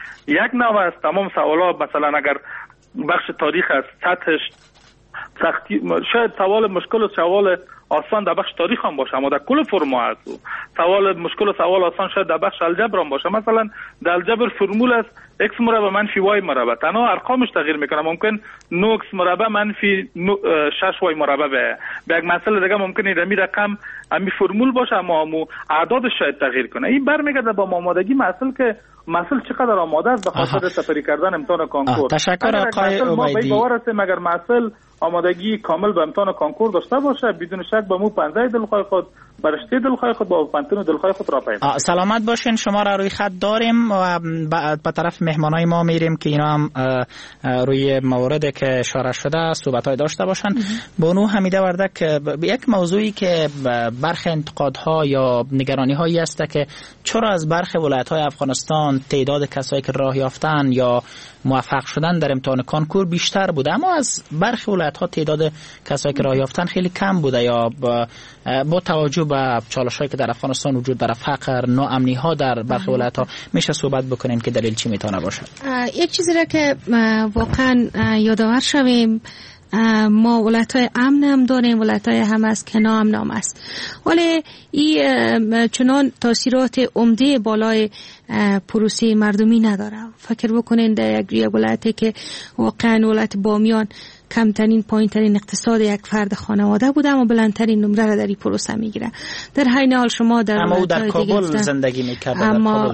یک نوع است. تمام سوالا مثلا اگر بخش تاریخ است سطحش سختی، شاید سوال مشکل و سوال آسان در بخش تاریخ هم باشه، اما در کل فرما هست سوال مشکل و سوال آسان شاید در بخش الجبر هم باشه. مثلا در الجبر فرمول است x مربع منفی y مربع، تنها ارقامش تغییر میکنه. ممکن 9x مربع منفی 6y مربع به یک مسئله دیگه ممکنه رمی رقم امی فرمول باشه اما اعدادش شاید تغییر کنه. این برمیگرده با آمادگی مسئله چقدر آماده است به خاطر سپری کردن امتحان کنکور. تشکر آقای عبیدی. ما باور هستیم اگر مسئله آمادگی کامل به امتحان کنکور داشته باشه بدون شک با مو پنجه دلخواه خود برشته دلخواه خود با پنتون دلخواه خود را پیدا. سلامت باشین، شما را روی خط داریم و به طرف مهمانای ما میریم که اینا هم روی موردی که اشاره شده صحبت‌های داشته باشن. بانو حمیده وردک، یک موضوعی که برخی انتقادها یا نگرانی‌هایی است که چرا از برخی ولایت‌های افغانستان تعداد کسایی که راه یافتن یا موفق شدن در امتحان کنکور بیشتر بوده، اما از برخی ولایت‌ها تعداد کسایی که راه یافتن خیلی کم بوده، یا با توجه به چالش‌هایی که در افغانستان وجود داره، فقر، ناامنی‌ها در برخی ولایت‌ها، میشه صحبت بکنیم که دلیل چی میتونه باشه؟ یک چیزی را که واقعا یادآور شویم، ما ولایت‌های امن هم داریم، ولایت‌های هم است که ناامن هم است، ولی این چنان تاثیرات عمده بالای پروسه مردمی نداره. فکر بکنین در یک ولایتی که واقعا ولایت بامیان کمترین پایینترین اقتصاد یک فرد خانواده بوده اما بلندترین نمره را در این پروسه میگیره. در حین حال شما در اما در کابل زندگی میکرد، اما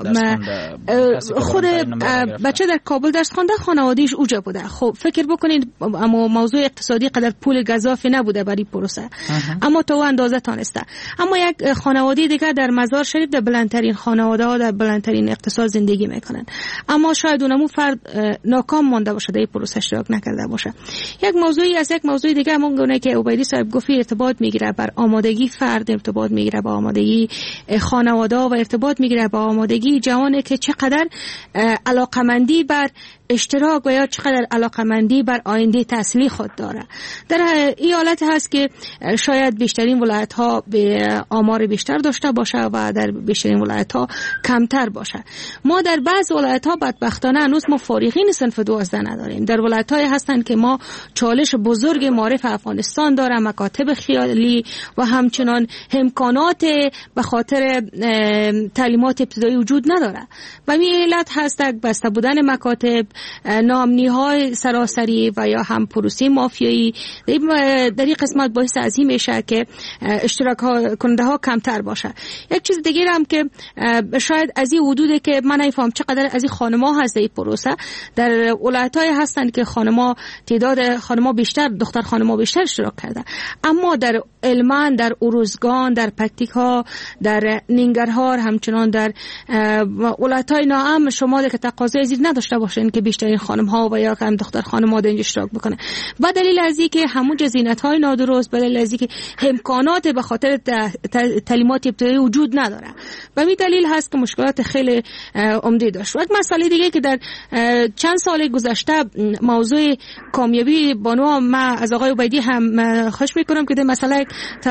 خود بچه در کابل درس خوانده، خانوادهش اوجا بوده. خب فکر بکنید اما موضوع اقتصادی قدر پول گزافی نبوده برای پروسه، اما تو اندازه تانسته. اما یک خانواده دیگه در مزار شریف در بلندترین خانواده ها در بلندترین اقتصاد زندگی میکنن، اما شاید اونمو فرد ناکام مانده باشه، در این پروسه اشتراک نکرده باشه. یک موضوعی از یک موضوع دیگه همون که عبیدی صاحب گفت ارتباط میگیره بر آمادگی فرد، ارتباط میگیره با آمادگی خانواده و ارتباط میگیره با آمادگی جوانه که چقدر علاقمندی بر اشتراک و یا چقدر علاقمندی بر آینده تحصیلی خود داره. در این حالت هست که شاید بیشترین ولایت ها به آمار بیشتر داشته باشه و در بیشترین ولایت ها کمتر باشه. ما در بعض ولایت ها بدبختانه هنوز ما فارغین صنف 12 نداریم. در ولایت های هستند که ما چالش بزرگ معارف افغانستان داره، مکاتب خیالی و همچنان امکانات به خاطر تعلیمات ابتدایی وجود نداره. و این علت هست بسته بودن مکاتب، ناامنی های سراسری و یا هم پروسه مافیایی در این قسمت باعث از این میشه که اشتراک کننده ها کمتر باشه. یک چیز دیگه هم که شاید از این حدودی که من نمیفهم چقدر از این خانم‌ها هست در این پروسه، در ولایت‌های هستند که تعداد خانم‌ها بیشتر، دختر خانم‌ها بیشتر اشتراک کرده، اما در علمان، در اروزگان، در پکتیکا، در ننگرهار، همچنان در ولایت‌های ناامن شما که تقاضای زیر نداشته باشین که بیشترین خانم‌ها و یا هم دختر خانم‌ها در اشتراک بکنه. با دلیل از اینکه همون جزینت‌های نادرست، با دلیل از اینکه امکانات به خاطر تعلیمات ابتدایی وجود نداره. و این دلیل هست که مشکلات خیلی عمده داشت. یک مسئله دیگه که در چند سال گذشته موضوع کامیابی بانو، ما از آقای عبیدی هم خواهش میکنم که در مسئله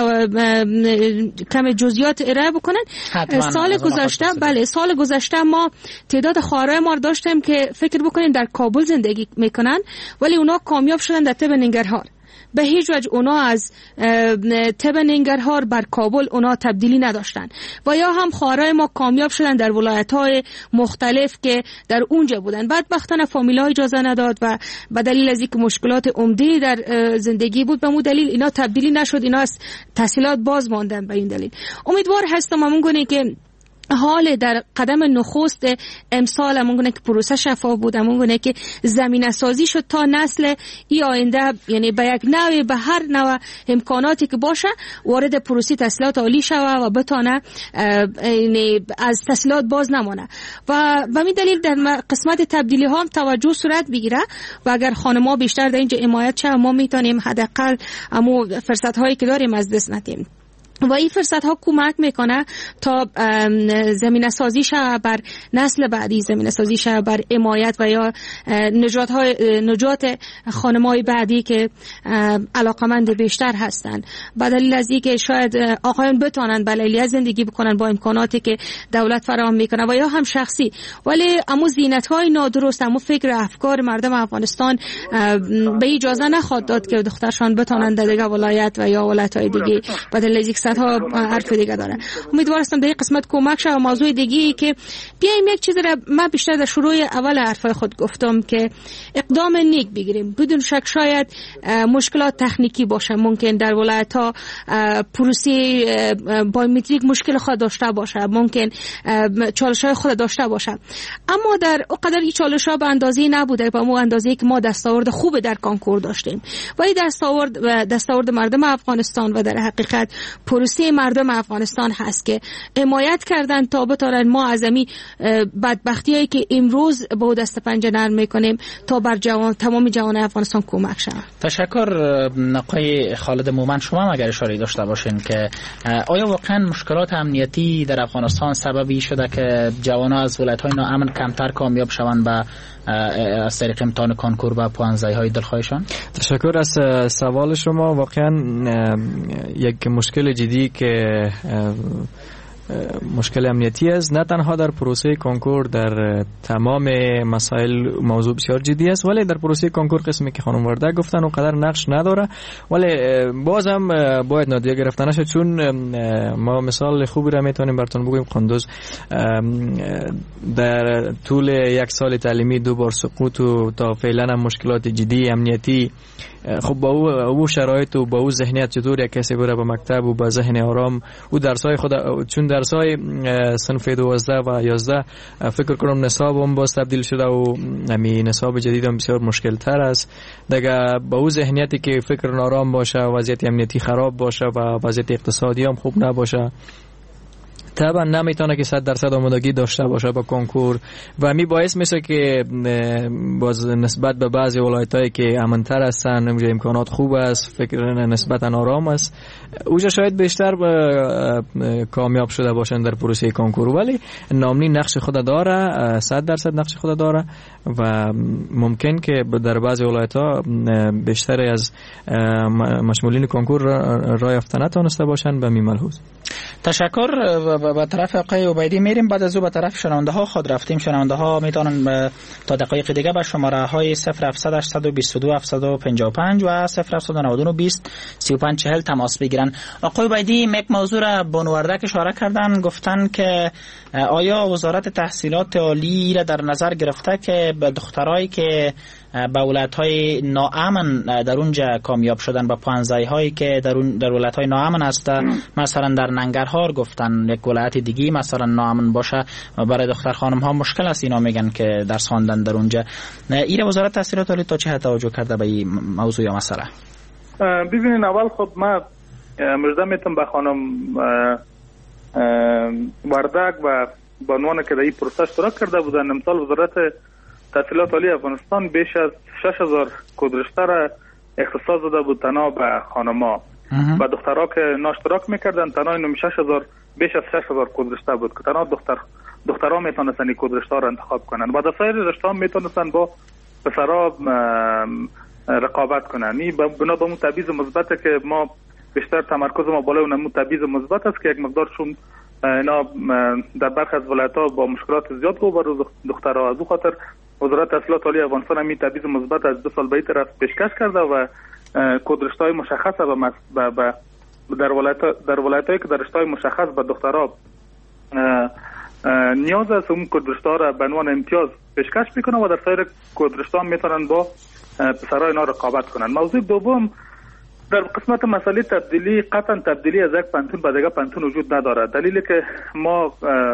کم جزئیات ارائه بکنن. سال گذشته ما تعداد خواهرای ما داشتیم که فکر بکنین در کابل زندگی میکنن ولی اونا کامیاب شدن در طب ننگرهار. به هیچ وجه اونا از طب ننگرهار بر کابل اونا تبدیلی نداشتن. و یا هم خواهرای ما کامیاب شدن در ولایت‌های مختلف که در اونجا بودن. بدبختانه فامیل‌ها اجازه نداد و به دلیل از اینکه مشکلات عمده در زندگی بود، به مو دلیل اینا تبدیلی نشد، اینا از تحصیلات باز ماندن. به این دلیل امیدوار هستم همونگونه که حال در قدم نخست امسال همونگونه که پروسه شفاف بود، همونگونه که زمینه سازی شد تا نسل ای آینده، یعنی به یک نوع، به هر نوع امکاناتی که باشه وارد پروسه تحصیلات عالی شوه و بتانه یعنی از تحصیلات باز نمانه. و به این دلیل در قسمت تبدیلی ها هم توجه صورت بگیره و اگر خانم‌ها بیشتر در اینجا حمایت شه ما میتونیم حداقل فرصت هایی که داریم از دست ندیم. و این فرصت ها کمک میکنه تا زمینه سازی شه بر نسل بعدی، زمینه سازی شه بر حمایت و یا نجات خانمای بعدی که علاقمند بیشتر هستند. به دلیل از اینکه شاید آقایان بتونن بلیلیت زندگی بکنن با امکاناتی که دولت فراهم میکنه و یا هم شخصی، ولی امو زینت های نادرست، امو فکر افکار مردم افغانستان به اجازه نخواد داد که دخترشان بتونن در دیگه ولایت و یا ولایت های دیگه. به دلیل از ها حرف دیگه داره. امیدوارم در این قسمت کمک شه. و موضوع دیگه که بیایم یک چیز را من بیشتر در شروع اول حرفای خود گفتم که اقدام نیک بگیریم. بدون شک شاید مشکلات تکنیکی باشه، ممکن در ولایت ها پروسه بایومتریک مشکل خود داشته باشه، ممکن چالش های خود داشته باشه، اما در اونقدر این چالش ها به اندازه نبوده، به اون اندازه که ما دستاورد خوب در کنکور داشتیم و این دستاورد مردم افغانستان و در حقیقت پروسه مردم افغانستان هست که حمایت کردن تا بتونن ما از این بدبختیایی که امروز با دست پنجه نرم میکنیم تا بر تمام جوان افغانستان کمک شود. تشکر. آقای خالد مومن، شما اگر اشاره داشته باشین که آیا واقعا مشکلات امنیتی در افغانستان سببی شده که جوانان از ولایت‌های ناامن کمتر کامیاب شوند و از طریق امتحان کنکور و پوانزایی‌های دلخواهشان؟ تشکر از سوال شما. واقعا یک مشکل جدی که مشکل امنیتی است، نه تنها در پروسه کنکور، در تمام مسائل موضوع بسیار جدی است، ولی در پروسه کنکور قسمی که خانم وردک گفتن اونقدر نقش نداره، ولی بازم باید نادیده گرفته نشه، چون ما مثال خوبی را میتونیم براتون بگویم. قندوز در طول یک سال تعلیمی 2 بار سقوط و تا فعلا هم مشکلات جدی امنیتی. خب با او شرایط و با او ذهنیت چطور یک کسی بره به مکتب و با ذهن آرام او درسای خود، چون درسای صنف 12 و 11 فکر کنم نصاب هم باز تبدیل شده و همین نصاب جدید هم بسیار مشکل تر است دیگه. با او ذهنیتی که فکر نارام باشه، وضعیت امنیتی خراب باشه و وضعیت اقتصادی هم خوب نباشه، طبعا نمیتونه که 100% آمادگی داشته باشه با کنکور و می باعث میشه که باز نسبت به بعضی ولایتایی که امن‌تر هستن، اونجا امکانات خوب است، فکر نسبتا آرام است، اونجا شاید بیشتر کامیاب شده باشن در پروسه کنکور، ولی نامنی نقش خود داره، 100% نقش خود داره و ممکن که در بعضی ولایت‌ها بیشتر از مشمولین کنکور راه یافته نتونسته باشن به ملحوظ. تشکر. به طرف آقای عبیدی میریم، بعد از او به طرف شنونده ها خود رفتیم. شنونده ها میتونن تا دقایق دیگه به شماره های 0700 822 755 و 0799 20 3540 تماس بگیرن. آقای عبیدی یک موضوع را بانوردک اشاره کردن، گفتن که آیا وزارت تحصیلات عالی را در نظر گرفته که به دخترایی که به ولایت‌های ناامن در اونجا کامیاب شدن، با پوانزایی‌هایی که در ولایت‌های ناامن هست، مثلا در ننگرهار گفتن یک ولایت دیگه مثلا ناامن باشه و برای دختر خانم‌ها مشکل است، اینا میگن که درس خواندن در اونجا. این وزارت تحصیلات عالی تا چه حد توجه کرده به این موضوع یا مسئله؟ ببینید، اول خب من مژده میتونم به خانم وردک و بانوان که در این پروسه اشتراک کرده بودن، امسال وزارت تحصیلات عالی افغانستان بیش از 6000 کدرشته را اختصاص داده بود تنها به خانما و دخترها که ناشتراک میکردن تنها اینو 6000 بیش از 6000 کدرشته بود که تنها دخترها میتونستن این کدرشته را انتخاب کنن و در سایر رشته ها میتونستن با پسرها رقابت کنن. این بنا به اون تبعیض مثبته که ما بیشتر تمرکز ما بالای اون تبعیض مثبت است که یک مقدارشون اینا در برخی از ولایت‌ها با مشکلات زیاد روبرو دخترها. از اون خاطر وزارت تحصیلات عالی افغانستان همین تبعیض مثبت از 2 سال به این طرف پیشکش کرده و کدرشت‌های مشخص در ولایت‌هایی که در رشته‌های مشخص به دخترها نیاز است، اون کدرشت‌ها را به عنوان امتیاز پیشکش میکنه و در سایر کدرشت‌ها میتونن با پسرها اینا رقابت کنن. موضوع دوم در قسمت مسئله تبدیلی، قطعا تبدیلی از یک پانتون به دیگر پانتون وجود نداره. دلیلی که ما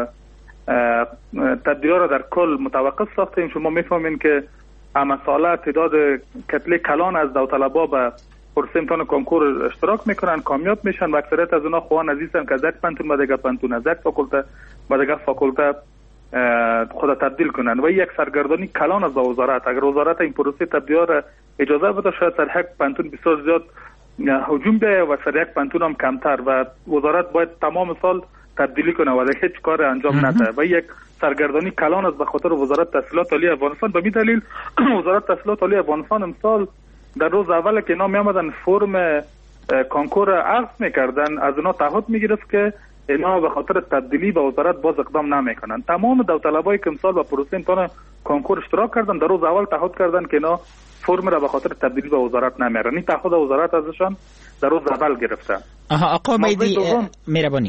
تبدیلی را در کل متوقف ساختیم، شما میفهمین که مسئله تعداد کتله کلان از داوطلبا به پروسه امتحان کنکور اشتراک میکنن، کامیاب میشن و اکثریت از اونها خواهان عزیزن که از یک پانتون به دیگر پانتون، از یک فاکولته به دیگر فاکولته خود تبدیل کنن و یک سرگردانی کلان از وزارت. اگر وزارت این پروسه تبدیلی را اجازه بده، شاید در یک پانتون بسیار زیاد هجوم بیاید و سر یک پانتون هم کمتر و وزارت باید تمام سال تبدیلی کنه و هیچ کار انجام نده و یک سرگردانی کلان است به خاطر وزارت تحصیلات عالی افغانستان. به می دلیل وزارت تحصیلات عالی افغانستان امسال در روز اول که اینا می آمدن فرم کانکور عرض میکردن از اینا تعهد میگرفت که اینا به خاطر تبدیلی به وزارت باز اقدام نمیکنن. تمام داوطلبایی که امسال به پروسه امتحان کانکور اشتراک کردن در روز اول تعهد کردن که اینا فرم را به خاطر تبدیلی به وزارت نمیارن. این تعهد وزارت ازشان در روز اول گرفته. آقا بیدی مهربانی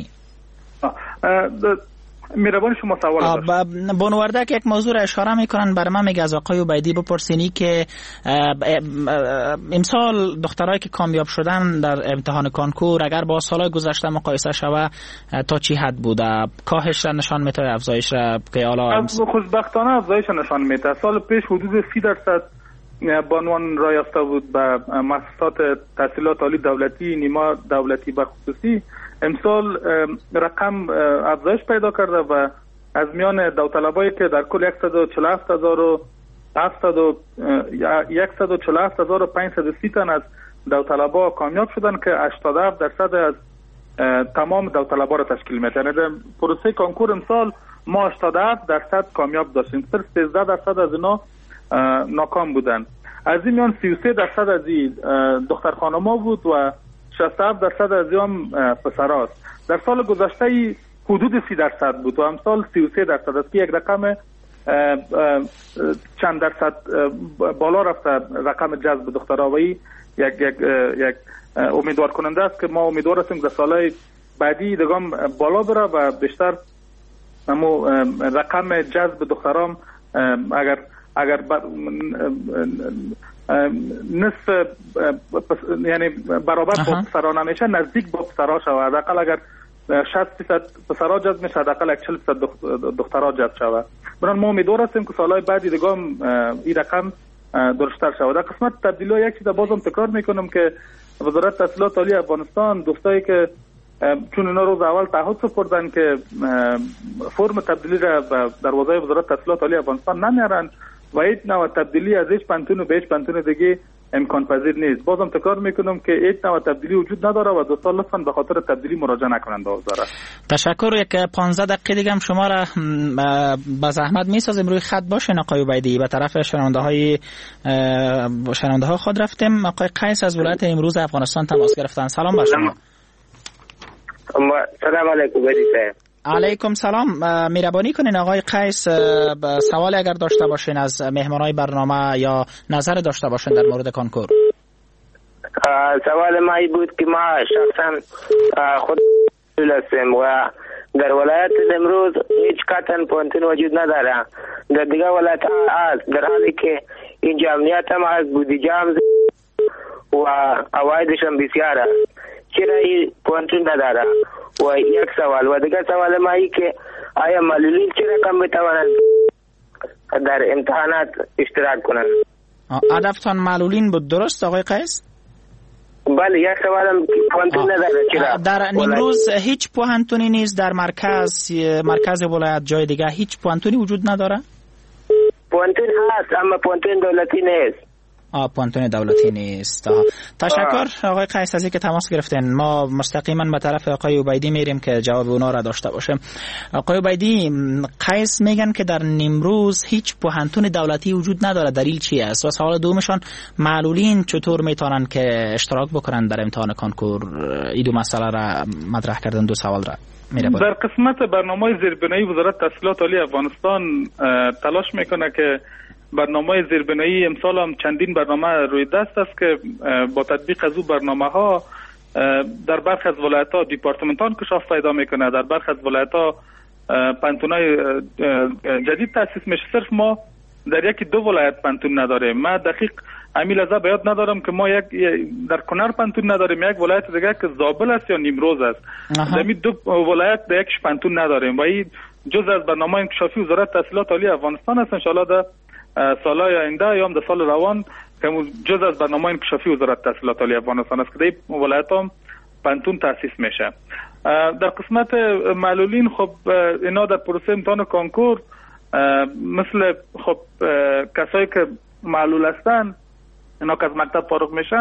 شما سوال داشت. بانو وردک یک موضوع را اشاره میکنن، برای من میگه از آقای عبیدی بپرسینی که امسال دخترایی که کامیاب شدن در امتحان کانکور اگر با سالهای گذشته مقایسه شود تا چی حد بوده؟ کاهش را نشان میده، افزایش را که حالا خوشبختانه افزایش نشان میده. سال پیش حدود 30% بانوان را یافته بود به مؤسسات تحصیلات عالی دولتی، نیما دولتی و خصوصی. امسال رقم افزایش پیدا کرده و از میان داوطلبایی که در کل 147,530 تن از داوطلبا کامیاب شدن که 87% از تمام داوطلبا را تشکیل میده. یعنی در پروسه کانکور امسال ما 87% کامیاب داشتیم، صرف 13% از اینا ناکام بودن. از این میان 33% از این دختر خانما بود و 67% از هم پسراست. در سال گذشته حدود 30% بود و امسال 33% است که یک رقم چند درصد بالا رفته رقم جذب دخترها و یک امیدوار کننده است که ما امیدوار هستیم که سالهای بعدی دگام بالا بره و بیشتر رقم جذب دخترام اگر نصف یعنی برابر با پسرها نمیشه نزدیک با پسرها شود. حداقل اگر 60% پسرها جذب میشه حداقل 40% دخترها جذب شود. برای ما امیدوار هستیم که سالهای بعدی دیگه این رقم درشتر شود. در قسمت تبدیلی یک چیز بازم تکرار میکنم که وزارت تحصیلات عالی افغانستان دوستایی که چون اینا روز اول تعهد سپردن که فرم تبدیلی را در وظایف وزارت تحصیلات عالی افغانستان نمیارن و هیچ نوع تبدیلی از هیچ پانتون به هیچ پانتون دیگه امکان پذیر نیست. بازم تکرار میکنم که هیچ نوع تبدیلی وجود نداره و دوستان لطفاً به خاطر تبدیلی مراجعه نکنند به وزارت. تشکر. یک 15 دقیقه دیگه هم شما را با زحمت میسازیم روی خط باشین آقای عبیدی. به طرف شنونده ها خود رفتیم. آقای قیس از ولایت امروز افغانستان تماس گرفتن. سلام بر شما. سلام علیکم بدی صاحب. علیکم سلام. مهربانی کنین آقای قیس سوال اگر داشته باشین از مهمانای برنامه یا نظر داشته باشین در مورد کانکور. سوال ما بود که ما شخصا خود هستیم و در ولایت امروز هیچ قطعا پانتون وجود نداره. در دیگه ولایت هست در حالی که اینجا امنیت هم از بودجه هم و عوایدش هم بسیار است. چرا این پانتون نداره؟ و یک سوال و دیگر سوال ما ای که آیا معلولین چرا کم بتوانند در امتحانات اشتراک کنند؟ هدفتان معلولین بود درست آقای قیس؟ بله یک سوالم پانتون نداره چرا؟ در نیمروز هیچ پانتونی نیست در مرکز ولایت جای دیگه هیچ پانتونی وجود نداره؟ پانتون هست اما پانتون دولتی نیست. پانتون دولتی نیست. تشکر آقای قیس از اینکه تماس گرفتین. ما مستقیما به طرف آقای عبیدی میریم که جواب اونا را داشته باشیم. آقای عبیدی، قیس میگن که در نیمروز هیچ پانتون دولتی وجود نداره. دلیل چی است؟ و سوال دومشان معلولین چطور میتونن که اشتراک بکنن در امتحان کانکور؟ این دو مسئله را مطرح کردن، دو سوال را. در قسمت برنامه زیربنایی وزارت تحصیلات عالی افغانستان تلاش میکنه که برنامه زیربنایی امسال هم چندین برنامه روی دست است که با تطبیق از او برنامه ها در برخی از ولایت ها دیپارتمنتان کشاف پیدا میکنه، در برخی از ولایت ها پانتونای جدید تاسیس میشه. صرف ما در یکی دو ولایت پانتون نداریم. ما دقیق امیل از به یاد ندارم که ما در کنر پانتون نداریم، یک ولایت دیگه که زابل است یا نیمروز است. در این دو ولایت در یکش پانتون نداریم و این جزء از برنامه انکشافی وزارت تحصیلات عالی افغانستان است. ان شاء الله در سالهای آینده یا هم در سال روان که جزء از برنامه انکشافی وزارت تحصیلات عالی افغانستان است که در ولایت هم پانتون تاسیس میشه. در قسمت معلولین خب اینا در پروسه امتحان کانکور مثل خب کسایی که معلول هستن اینا که از مکتب فارغ میشن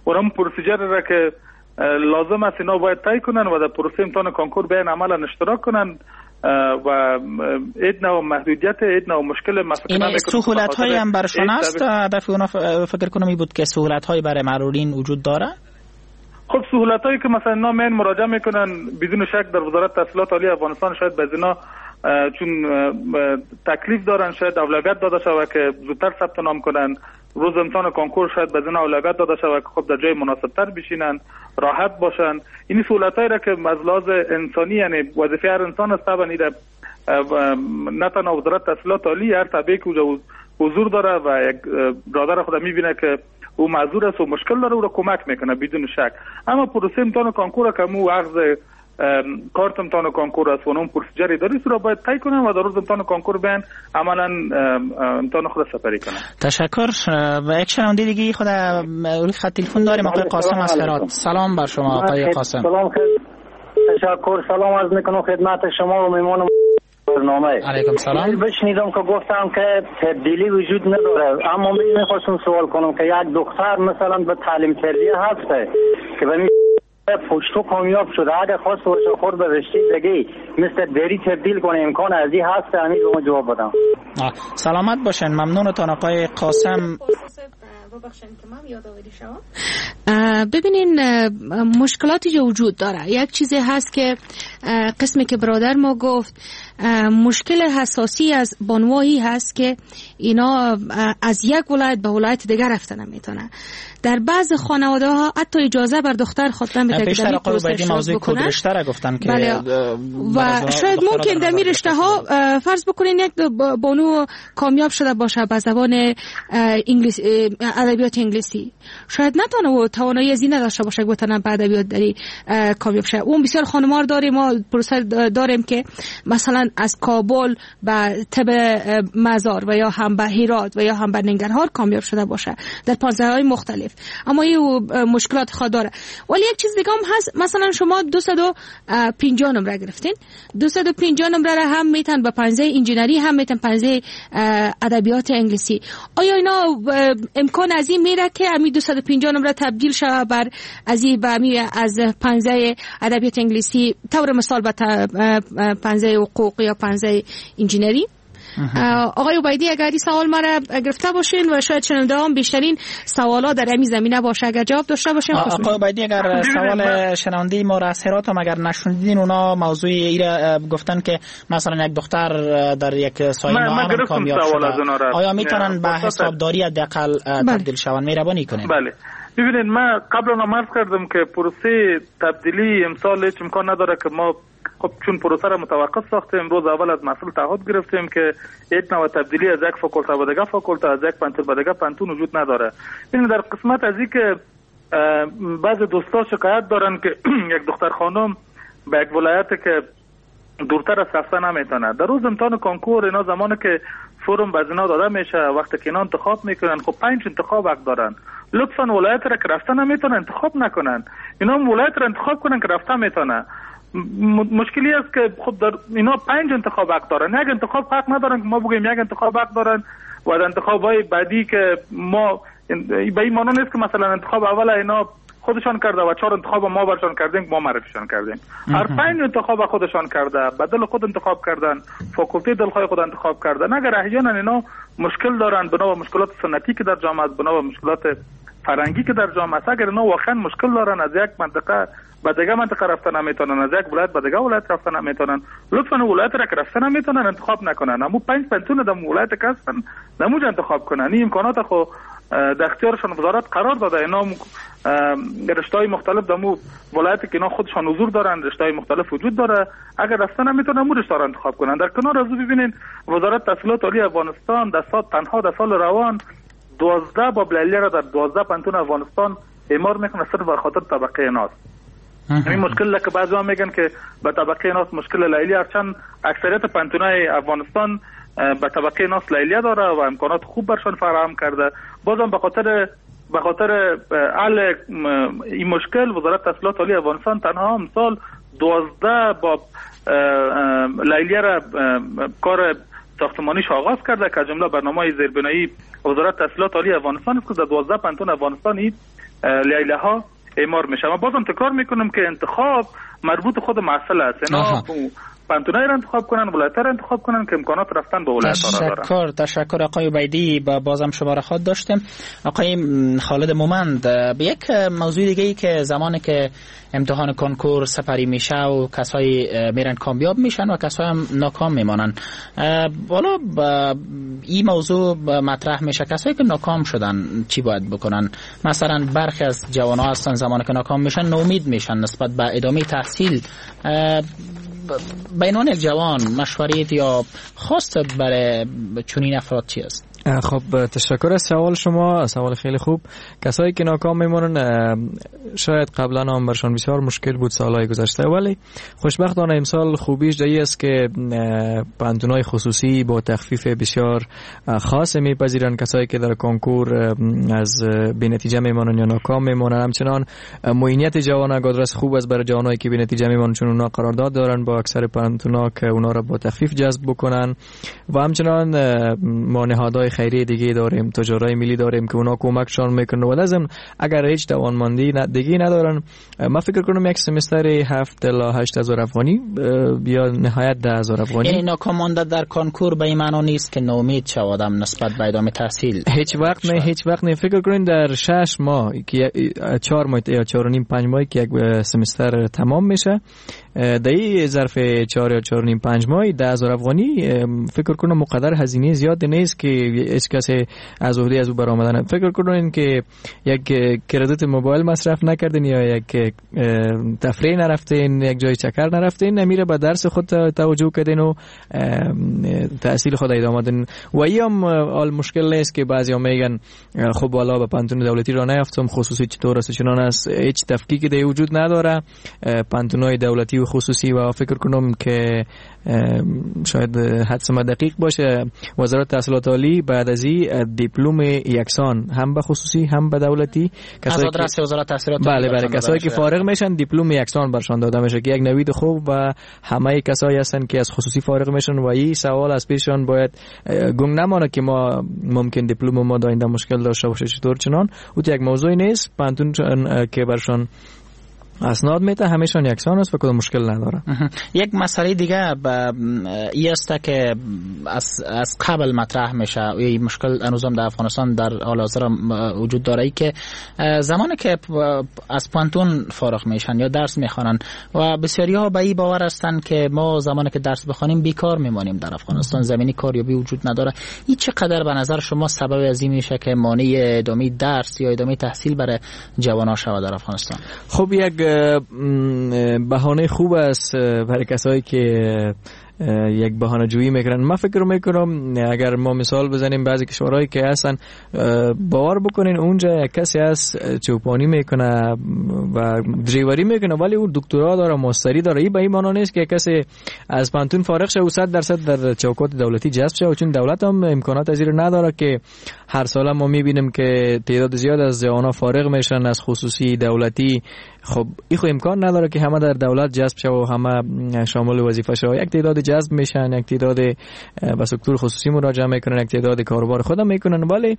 اونم پروسیجر را که لازم است اینا باید طی کنن و در پروسه امتحان کنکور بیان عملا اشتراک کنن و ایت نوع محدودیت ایت نوع مشکل این سهولت هایی هم برشان است. هدف اونا فکر کنم این بود که سهولت هایی برای معلولین وجود داره. خب سهولت هایی که مثلا اینا من مراجعه میکنن بدون شک در وزارت تحصیلات عالی افغانستان شاید به اینا چون تکلیف دارن شاید اولویت داده شود که زودتر ثبت نام کنن. روز امتحان کنکور شاید به اینا اولویت داده شود که خب در جای مناسب تر بشینن، راحت باشن. این سهولت هایی را که از لحاظ انسانی یعنی وظیفه هر انسان است طبعا نه تنها وزارت تحصیلات عالی هر طبقه که حضور داره و یک برادر خود میبینه که او معذور است و مشکل داره او را کمک میکنه بدون شک. اما پروسه امتحان کنکور که مو اخذ کارت امتحان کنکور است و اون پروسیجری داره را باید طی کنن و در روز امتحان کنکور بیان عملا امتحان خود سپری کنن. تشکر. و یک شنونده دیگه خود روی خط تلفن داریم آقای قاسم از هرات. سلام بر شما آقای قاسم. سلام تشکر. سلام عرض میکنم خدمت شما و میمون برنامه. علیکم سلام. بشنیدم که گفتم که تبدیلی وجود نداره، اما میخواستم سوال کنم که یک دختر مثلا به تعلیم تربیه هسته که به پشتو کامیاب شده اگر خواست باشه خود به رشته دیگه مثل دری تبدیل کنه امکان ازی هست؟ همین رو جواب بدم. سلامت باشین. ممنونتون آقای قاسم. ببینین مشکلاتی جو وجود داره. یک چیزی هست که قسمی که برادر ما گفت مشکل حساسی از بانوایی هست که اینا از یک ولایت به ولایت دیگر رفتن نمیتونه. در بعض خانواده ها حتی اجازه بر دختر خود نمیده که در این پروسه شرکت بکنه. گفتن که بله. و شاید ممکن در این رشته ها فرض بکنین یک بانو کامیاب شده باشه به زبان انگلیسی، ادبیات انگلیسی، شاید نتونه و توانایی از این نداشته باشه که بتونه به ادبیات دری کامیاب شه. اون بسیار خانمار داریم، ما پروسه داریم که مثلا از کابل به تب مزار و یا هم به هرات و یا هم به ننگرهار کامیاب شده باشه در پانزه‌های مختلف. اما این مشکلات خود داره. ولی یک چیز دیگه هم هست، مثلا شما 250 نمره گرفتین، 250 نمره را هم میتن به پنجه انجینری هم میتن پنجه ادبیات انگلیسی. آیا اینا امکان از این میره که امی 250 نمره تبدیل شود بر از پنجه ادبیات انگلیسی طور مثال به پنجه حقوق یا پنجه انجینری؟ آقای عبیدی اگر این سوال مرا گرفته باشین و شاید شنونده هم بیشترین سوالا در این زمینه باشه اگر جواب داشته باشین. آقای عبیدی اگر سوال شنونده ما را از هرات هم اگر نشوندین، اونا موضوع ایره گفتن که مثلا یک دختر در یک سایه هم کامیاب شده، آیا میتونن به حسابداری حداقل تبدیل شون؟ مهربانی کنین. بله ببینید، من قبلا عرض کردم که پروسه تبدیلی امسال هیچ امکان نداره که ما خب چون پروسه را متوقف ساختیم، امروز اول از مسئول تعهد گرفتیم که یک نوع تبدیلی از یک فاکولته به دیگه فاکولته، از یک پانتون به دیگه پانتون وجود نداره. این در قسمت از این که بعضی دوستا شکایت دارن که یک دختر خانم به یک ولایت که دورتر از رفتن نمیتونه. در روز امتحان کنکور اینا زمانی که فرم به اینا داده میشه، وقتی که اینا انتخاب میکنن، خب 5 انتخاب حق دارن. لطفا ولایت را که رفتن نمیتونه انتخاب نکنن، اینا ولایت را انتخاب کنن که رفتن میتونه. مشکلی است که خب در اینا 5 انتخاب حق دارن، یک انتخاب حق ندارن که ما بگیم یک انتخاب حق دارن و در انتخابای بعدی که ما به این معنی نیست که مثلا انتخاب اول اینا خودشان کرده و 4 انتخاب ما برشان کردیم، ما معرفیشان کردیم. هر 5 انتخاب خودشان کرده، بدل خود انتخاب کردن، فاکولته دلخواه خود انتخاب کردن. اگر احیانا اینا مشکل دارن بنا به مشکلات سنتی که در جامعه است، بنا به مشکلات فرنگی که در جامعه است، اگر اینا واقعا مشکل دارن از یک منطقه به دیگه منطقه رفتن نمیتونن، از یک ولایت به دیگه ولایت رفتن نمیتونن، لطفا ولایت را که رفتن نمیتونن انتخاب نکنن. اما 5 پنتون در ولایت که هستن نموج انتخاب کنن. این امکانات خو در اختیارشان وزارت قرار داده. اینا رشته‌های مختلف در ولایتی که اینا خودشان حضور دارن، رشته‌های مختلف وجود داره، اگر رفتن نمیتونن مو رشته را انتخاب کنن. در کنار از ببینین وزارت تحصیلات عالی افغانستان در سال روان 12 باب لیلیه را در 12 پنتون افغانستان اعمار میکنه صرف به خاطر طبقه ناز. این مشکل که بعضی‌ها میگن که به طبقه ناس مشکل لیلی، هرچند اکثریت پنتونای افغانستان به طبقه ناس لیلیه داره و امکانات خوب برشان فراهم کرده. بازم به خاطر حل این مشکل وزارت تحصیلات عالی افغانستان تنها امسال 12 باب لیلیه را کار ساختمانیش آغاز کرده که جمله برنامه زیربنایی وزارت تحصیلات عالی افغانستان است که در 12 پنتون افغانستان لیله ها اعمار میشه. اما بازم تکرار میکنم که انتخاب مربوط خود مسئله است. اینا پانتونای را انتخاب کنن، ولایت را انتخاب کنن که امکانات رفتن به ولایت ها را دارن. تشکر آقای عبیدی. بازم شماره خود داشتیم. آقای خالد مومند، به یک موضوع دیگه ای که زمانی که امتحان کنکور سپری میشه و کسایی میرن کامیاب میشن و کسایی هم ناکام میمانن، حالا این موضوع مطرح میشه کسایی که ناکام شدن چی باید بکنن؟ مثلا برخی از جوان‌ها هستن زمانی که ناکام میشن ناامید میشن نسبت به ادامه تحصیل. بین یک جوان مشورت یا خواست برای چنین افراد چی است؟ خب تشکر از سوال شما، سوال خیلی خوب. کسایی که ناکام میمونن شاید قبلا هم برشان بسیار مشکل بود سالهای گذشته، ولی خوشبختانه امسال خوبیش دایی است که پانتونای خصوصی با تخفیف بسیار خاص میپذیرن کسایی که در کنکور از بی نتیجه میمونن یا ناکام میمونن. همچنان معینیت جوان آگادرس خوب است برای جوانایی که بی نتیجه میمونن، چون اونا قرارداد دارن با اکثر پانتونا که اونا را با تخفیف جذب بکنن. و همچنان ما نهادهای خیریه دیگه داریم، تجارای ملی داریم که اونا کمکشان میکنن. و لازم اگر هیچ توانمندی دیگه ندارن، ما فکر کنم یک سمستر 7 تا 8000 افغانی یا نهایت 10000 افغانی. یعنی ناکام مانده در کنکور به این معنا نیست که ناامید شود آدم نسبت به ادامه تحصیل. هیچ وقت نه. فکر کنین در 6 ماه که 4 ماه یا 4 و نیم 5 ماه که یک سمستر تمام میشه، در این ظرف 4 یا 4 و نیم 5 ماه 10000 افغانی فکر کنم مقدر هزینه زیاد نیست که هیچ کسی از عهده از او برآمدن. فکر کنین که یک کردیت موبایل مصرف نکردین یا یک تفریح نرفتین، یک جای چکر نرفتین، نمیره به درس خود توجه کردین و تحصیل خود ادامه دادین. و این هم مشکل نیست که بعضی هم میگن خب والا به پانتون دولتی را نیافتم، خصوصی چطور است چنان است. هیچ تفکیکی در وجود نداره. پانتونای دولتی و خصوصی و فکر کنم که شاید حدس دقیق باشه وزارت تحصیلات عالی بعد از این دیپلم یکسان هم به خصوصی هم به دولتی از آدرس وزارت تحصیلات بله کسایی که فارغ میشن دیپلم یکسان برشان داده میشه که یک نوید خوب و همه کسایی هستن که از خصوصی فارغ میشن. و این سوال از پیششان باید گنگ نمانه که ما ممکن دیپلم ما داینده مشکل داشته باشه چطور چنان. او یک موضوعی نیست. پانتون که برشان اسناد میته همیشان یکسان است و کدام مشکل نداره. یک مسئله دیگه این است که از قبل مطرح میشه، این مشکل هنوزم در افغانستان در حال حاضر وجود داره، ای که زمانی که از پانتون فارغ میشن یا درس میخوانن و بسیاری ها به این باور هستن که ما زمانی که درس بخوانیم بیکار میمانیم در افغانستان، زمینی کاریابی وجود نداره. این چقدر به نظر شما سبب از این میشه که مانع ادامه درس یا ادامه تحصیل برای جوانان شود در افغانستان؟ خب یک بهانه خوب است برای کسایی که یک بهانه جویی میکنن. من فکر میکنم اگر ما مثال بزنیم بعضی کشورهایی که هستن باور بکنین اونجا کسی هست چوپانی میکنه و دریوری میکنه ولی اون دکترا داره، ماستری داره. این به این معنی نیست که کسی از پانتون فارغ شه و 100% در چوکات دولتی جذب شه، چون دولت هم امکانات از این نداره که هر سال ما میبینیم که تعداد زیاد از جوانا فارغ میشن از خصوصی دولتی. خب این خو امکان نداره که همه در دولت جذب شه و همه شامل وظیفه شه. یک تعداد جذب میشن، یک تعداد به سکتور خصوصی مراجعه میکنن، یک تعداد کاروبار خودم میکنن. ولی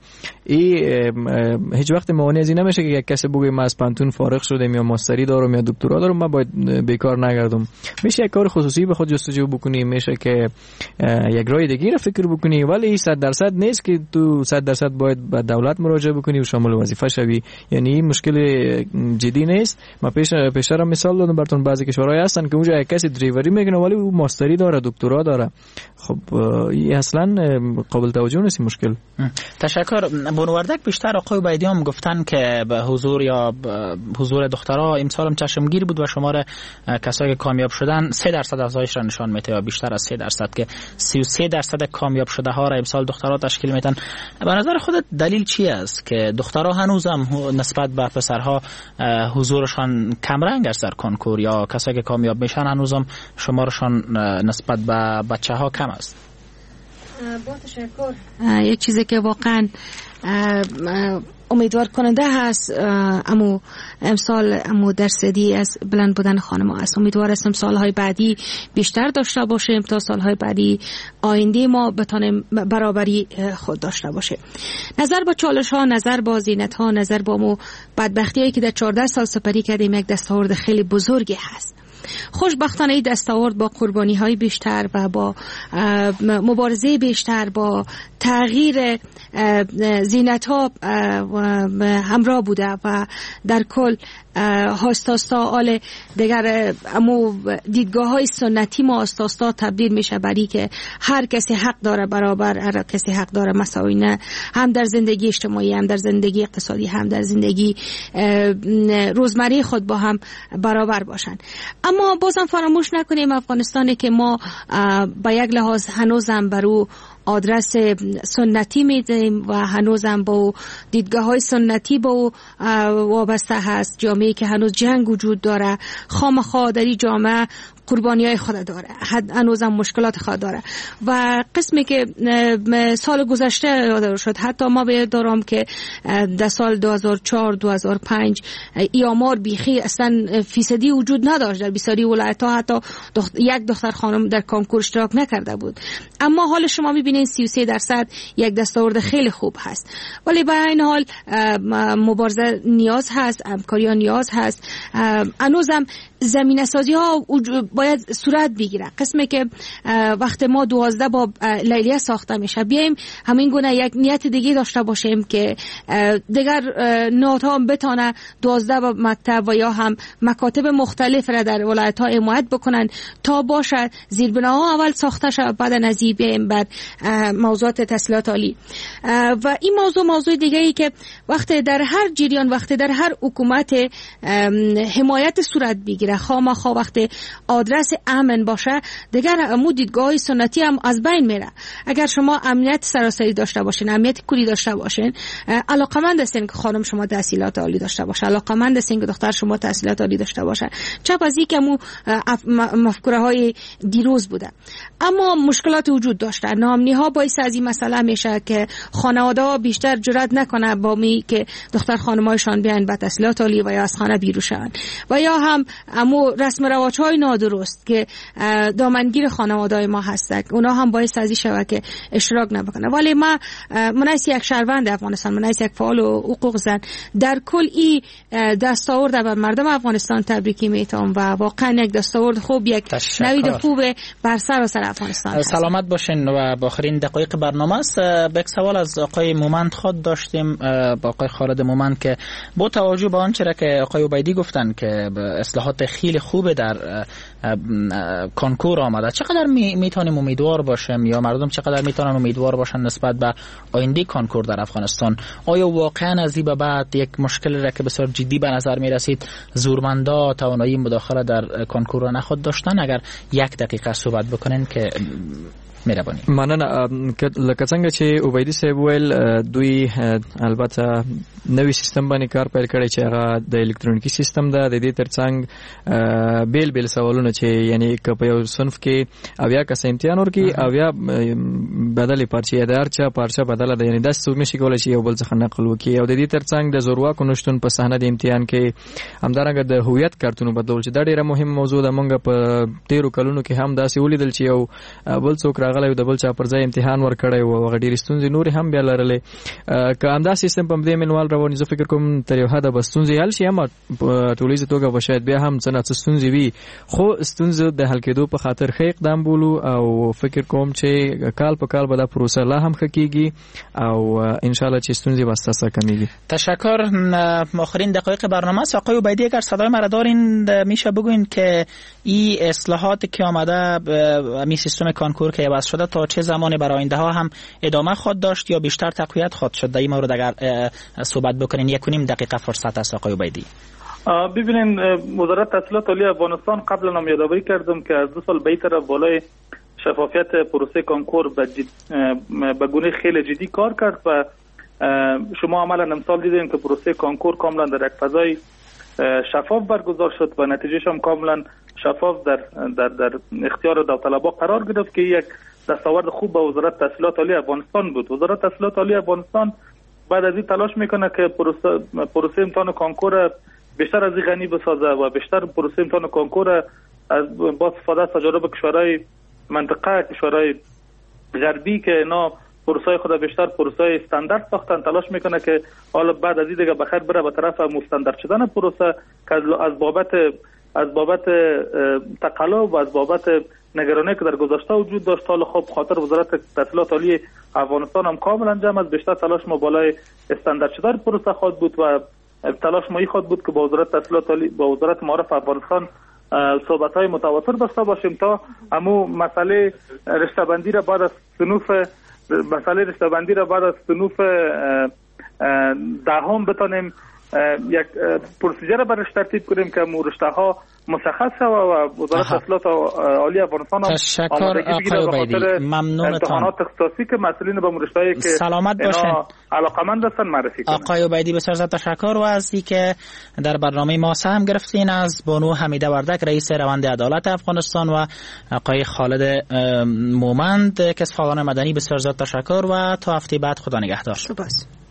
این هیچ وقت مانع از این نمیشه که یک کسی بگه من از پانتون فارغ شدم یا ماستری دارم یا دکترا دارم من باید بیکار نگردم. میشه یک کار خصوصی به خود جستجو بکنی، میشه که یک راه دیگه رو فکر بکنی، ولی 100% نیست که تو 100% باید به دولت مراجعه بکنی و شامل وظیفه شوی. یعنی مشکل جدی نیست. ما پیشتر مثال دادم براتون بعضی کشورهای هستن که اونجا یک کسی دریوری میکنه ولی او ماستری داره، دکترا داره. خب این اصلا قابل توجه نیست مشکل. تشکر. بنوردک بیشتر آقای عبیدی هم گفتن که به حضور یا حضور دخترها امسال هم چشمگیر بود و شمار کسایی که کامیاب شدن 3% افزایش را نشان میده، یا بیشتر از 3% که 33% کامیاب شده ها را امسال دخترها تشکیل میدن. به نظر خودت دلیل چی است که دخترها هنوز هم نسبت به پسرها حضورشان کم رنگ است در کنکور، یا کسایی که کامیاب میشن هنوز هم شمارشان نسبت به بچه‌ها کم است؟ با تشکر. یک چیزی که واقعا امیدوار کننده هست. امسال درصدی از بلند بودن خانم هست. امیدوار هستم سالهای بعدی بیشتر داشته باشیم تا سالهای بعدی آینده ما بتانیم برابری خود داشته باشه. نظر با چالش ها، نظر با زینت ها، نظر با بدبختی هایی که در 14 سال سپری کردیم، یک دستاورد خیلی بزرگی هست. خوشبختانه این دستاورد با قربانی های بیشتر و با مبارزه بیشتر، با تغییر زینت ها همراه بوده و در کل هاستاستا آل دیگر امو دیدگاه های سنتی ما هاستاستا تبدیل میشه بری که هر کسی حق داره برابر، هر کسی حق داره مساوی، نه هم در زندگی اجتماعی، هم در زندگی اقتصادی، هم در زندگی روزمره خود با هم برابر باشن. اما بازم فراموش نکنیم افغانستانی که ما با یک لحاظ هنوزم برو آدرس سنتی میدیم و هنوزم با دیدگاه های سنتی با وابسته هست. جامعه که هنوز جنگ وجود داره، خامخا در این جامعه قربانی های خود داره، هنوزم مشکلات خود داره و قسمی که سال گذشته یاد شد، حتی ما به دارم که در سال 2004-2005 ای آمار بیخی اصلا فیصدی وجود نداشت. در بسیاری ولایت ها حتی یک دختر خانم در کنکور اشتراک نکرده بود. اما حال شما میبینید 33% یک دستاورد خیلی خوب هست. ولی به این حال مبارزه نیاز هست، همکاری ها نیاز هست. هنوزم زمینه سازی ها باید صورت بگیره. قسمی که وقت ما 12 با لیلیه ساخته میشه، بیایم همین گونه یک نیت دیگه داشته باشیم که دیگر نهادها هم بتانه 12 با مکتب و یا هم مکاتب مختلف را در ولایت ها حمایت بکنن تا باشه زیربناها اول ساخته شد، بعد از این بیایم بر موضوعات تحصیلات عالی. و این موضوع دیگه ای که وقت در هر جریان، وقت در هر حکومت حمایت صورت بگیره، خامخا وقت آدرس امن باشه، دیگر امو دیدگاه سنتی هم از بین میره. اگر شما امنیت سراسری داشته باشین، امنیت کلی داشته باشین، علاقمند هستین که خانم شما تحصیلات عالی داشته باشه، علاقمند هستین که دختر شما تحصیلات عالی داشته باشه، چپ از این که امو مفکوره های دیروز بوده. اما مشکلات وجود داشته. ناامنی ها باعث از این مسئله میشه که خانواده ها بیشتر جرئت نکنه با می که دختر خانمایشان بیان به تحصیلات عالی و یا از خانه بیرون شون، و یا هم امو رسم رواج های نادرست که دامنگیر خانواده ما هستند، اونا هم باعث از این شود که اشتراک نبکنه. ولی من از یک شهروند افغانستان، من از یک فعال حقوق زن، در کل این دستاورد به مردم افغانستان تبریکی میتونم و واقعا یک دستاورد خوب، یک نوید خوب بر سراسر افغانستان. سلامت باشین. و با آخرین دقایق برنامه است به سوال از آقای مومند خود داشتیم، با آقای خالد مومند، که با توجه به آنچه را که آقای عبیدی گفتن که اصلاحات خیلی خوبه در کنکور آمده، چقدر میتونیم امیدوار باشیم یا مردم چقدر میتونن امیدوار باشن نسبت به آینده کنکور در افغانستان؟ آیا واقعا از این به بعد یک مشکل را که بسیار جدی به نظر میرسید زورمندا توانایی مداخله در کنکور را نخود داشتن؟ اگر یک دقیقه صحبت بکنین که مهرباني. مننه. لکه څنګه چې عبیدي صاحب ویل دوی البته نوې سیستم باندې کار پیل کړی چې هغه د الکترونیکی سیستم ده. د دې ترڅنګ بیل سوالونه چې یعنی که په یو صنف کې اویا کس امتحان ورکړي اویا بدلې پرچې د هر چا پرچه بدله ده، یعنی داسې څوک نشي کولی چې یو بل څخه نقل وکړي. او د دې ترڅنګ د زورواکو نشتون په صحنه د امتحان کې همدارنګه د هویت کارتونو بدلول چې دا ډېره مهم موضوع ده. مونږ په تیرو کلونو کې هم داسې ولیدل چې یو بل څوک راغلی د بل چا پر ځای امتحان ورکړی و، هغه ډېرې ستونزې نورې هم بیا لرلې. که همدا سیستم په دې منوال رواني، زه فکر کوم تر یو حده به ستونزې حل شي، اما په ټولیزه توګه به شاید بیا هم څه نه څه ستونزې وي، خو ستونزې د حل کېدو په خاطر ښه اقدام بولو او فکر کوم چې کال په کال به دا پروسه لا هم ښه کېږي او انشاءالله چې ستونزې به ستاسو کمیږي. تشکر. آخرین دقایق برنامه است. آقای عبیدی اگر صدای مرا دارین میشه بگوین که این اصلاحات که آمده می سیستم کانکور که عوض شده تا چه زمانی برای آینده ها هم ادامه خواهد داشت یا بیشتر تقویت خواهد شد؟ در این مورد اگر صحبت بکنین 1.5 دقیقه فرصت است آقای عبیدی. ببینین وزارت تحصیلات عالی افغانستان قبلا هم یادآوری کردم که از 2 سال به این طرف بالای شفافیت پروسه کانکور به گونه خیلی جدی کار کرد و شما عملا امسال دیدین که پروسه کانکور کاملا در یک فضای شفاف برگزار شد و نتیجهش هم کاملا شفاف در اختیار داوطلبا قرار گرفت که یک دستاورد خوب به وزارت تحصیلات عالی افغانستان بود. وزارت تحصیلات عالی افغانستان بعد از این تلاش میکنه که پروسه امتحان کنکور بیشتر از این غنی بسازه و بیشتر پروسه امتحان کنکور با استفاده از تجارب کشورهای منطقه، کشورهای غربی که اینا پروسه خود بیشتر پروسه استاندارد ساختن، تلاش میکنه که حالا بعد از این دیگه بخیر بره به طرف مستندرد شدن پروسه که از بابت تقلب و از بابت نگرانی که در گذشته وجود داشت. حالا خب خاطر وزارت تحصیلات عالی افغانستان هم کاملا جمع است، بیشتر تلاش ما بالای استاندارد شدن پروسه خواهد بود و تلاش ما خواهد بود که با وزارت تحصیلات عالی با وزارت معارف افغانستان صحبت‌های متواتر داشته باشیم تا همو مسئله رشته بندی را بعد از صنوف دهم بتانیم یک پروسیجر برش ترتیب کنیم که رشته ها مشخص شود و وزارت تحصیلات عالی افغانستان آمادگی بگیره به خاطر امتحانات اختصاصی که مسئولین به رشته‌ای که سلامت باشین علاقمند هستن معرفی کنند. آقای عبیدی بسیار زیاد تشکر و از اینکه در برنامه ما سهم گرفتین. از بانو حمیده وردک رئیس روند عدالت افغانستان و آقای خالد مومند کسب فعالان مدنی بسیار زیاد تشکر و تا هفته بعد خدا نگهدار.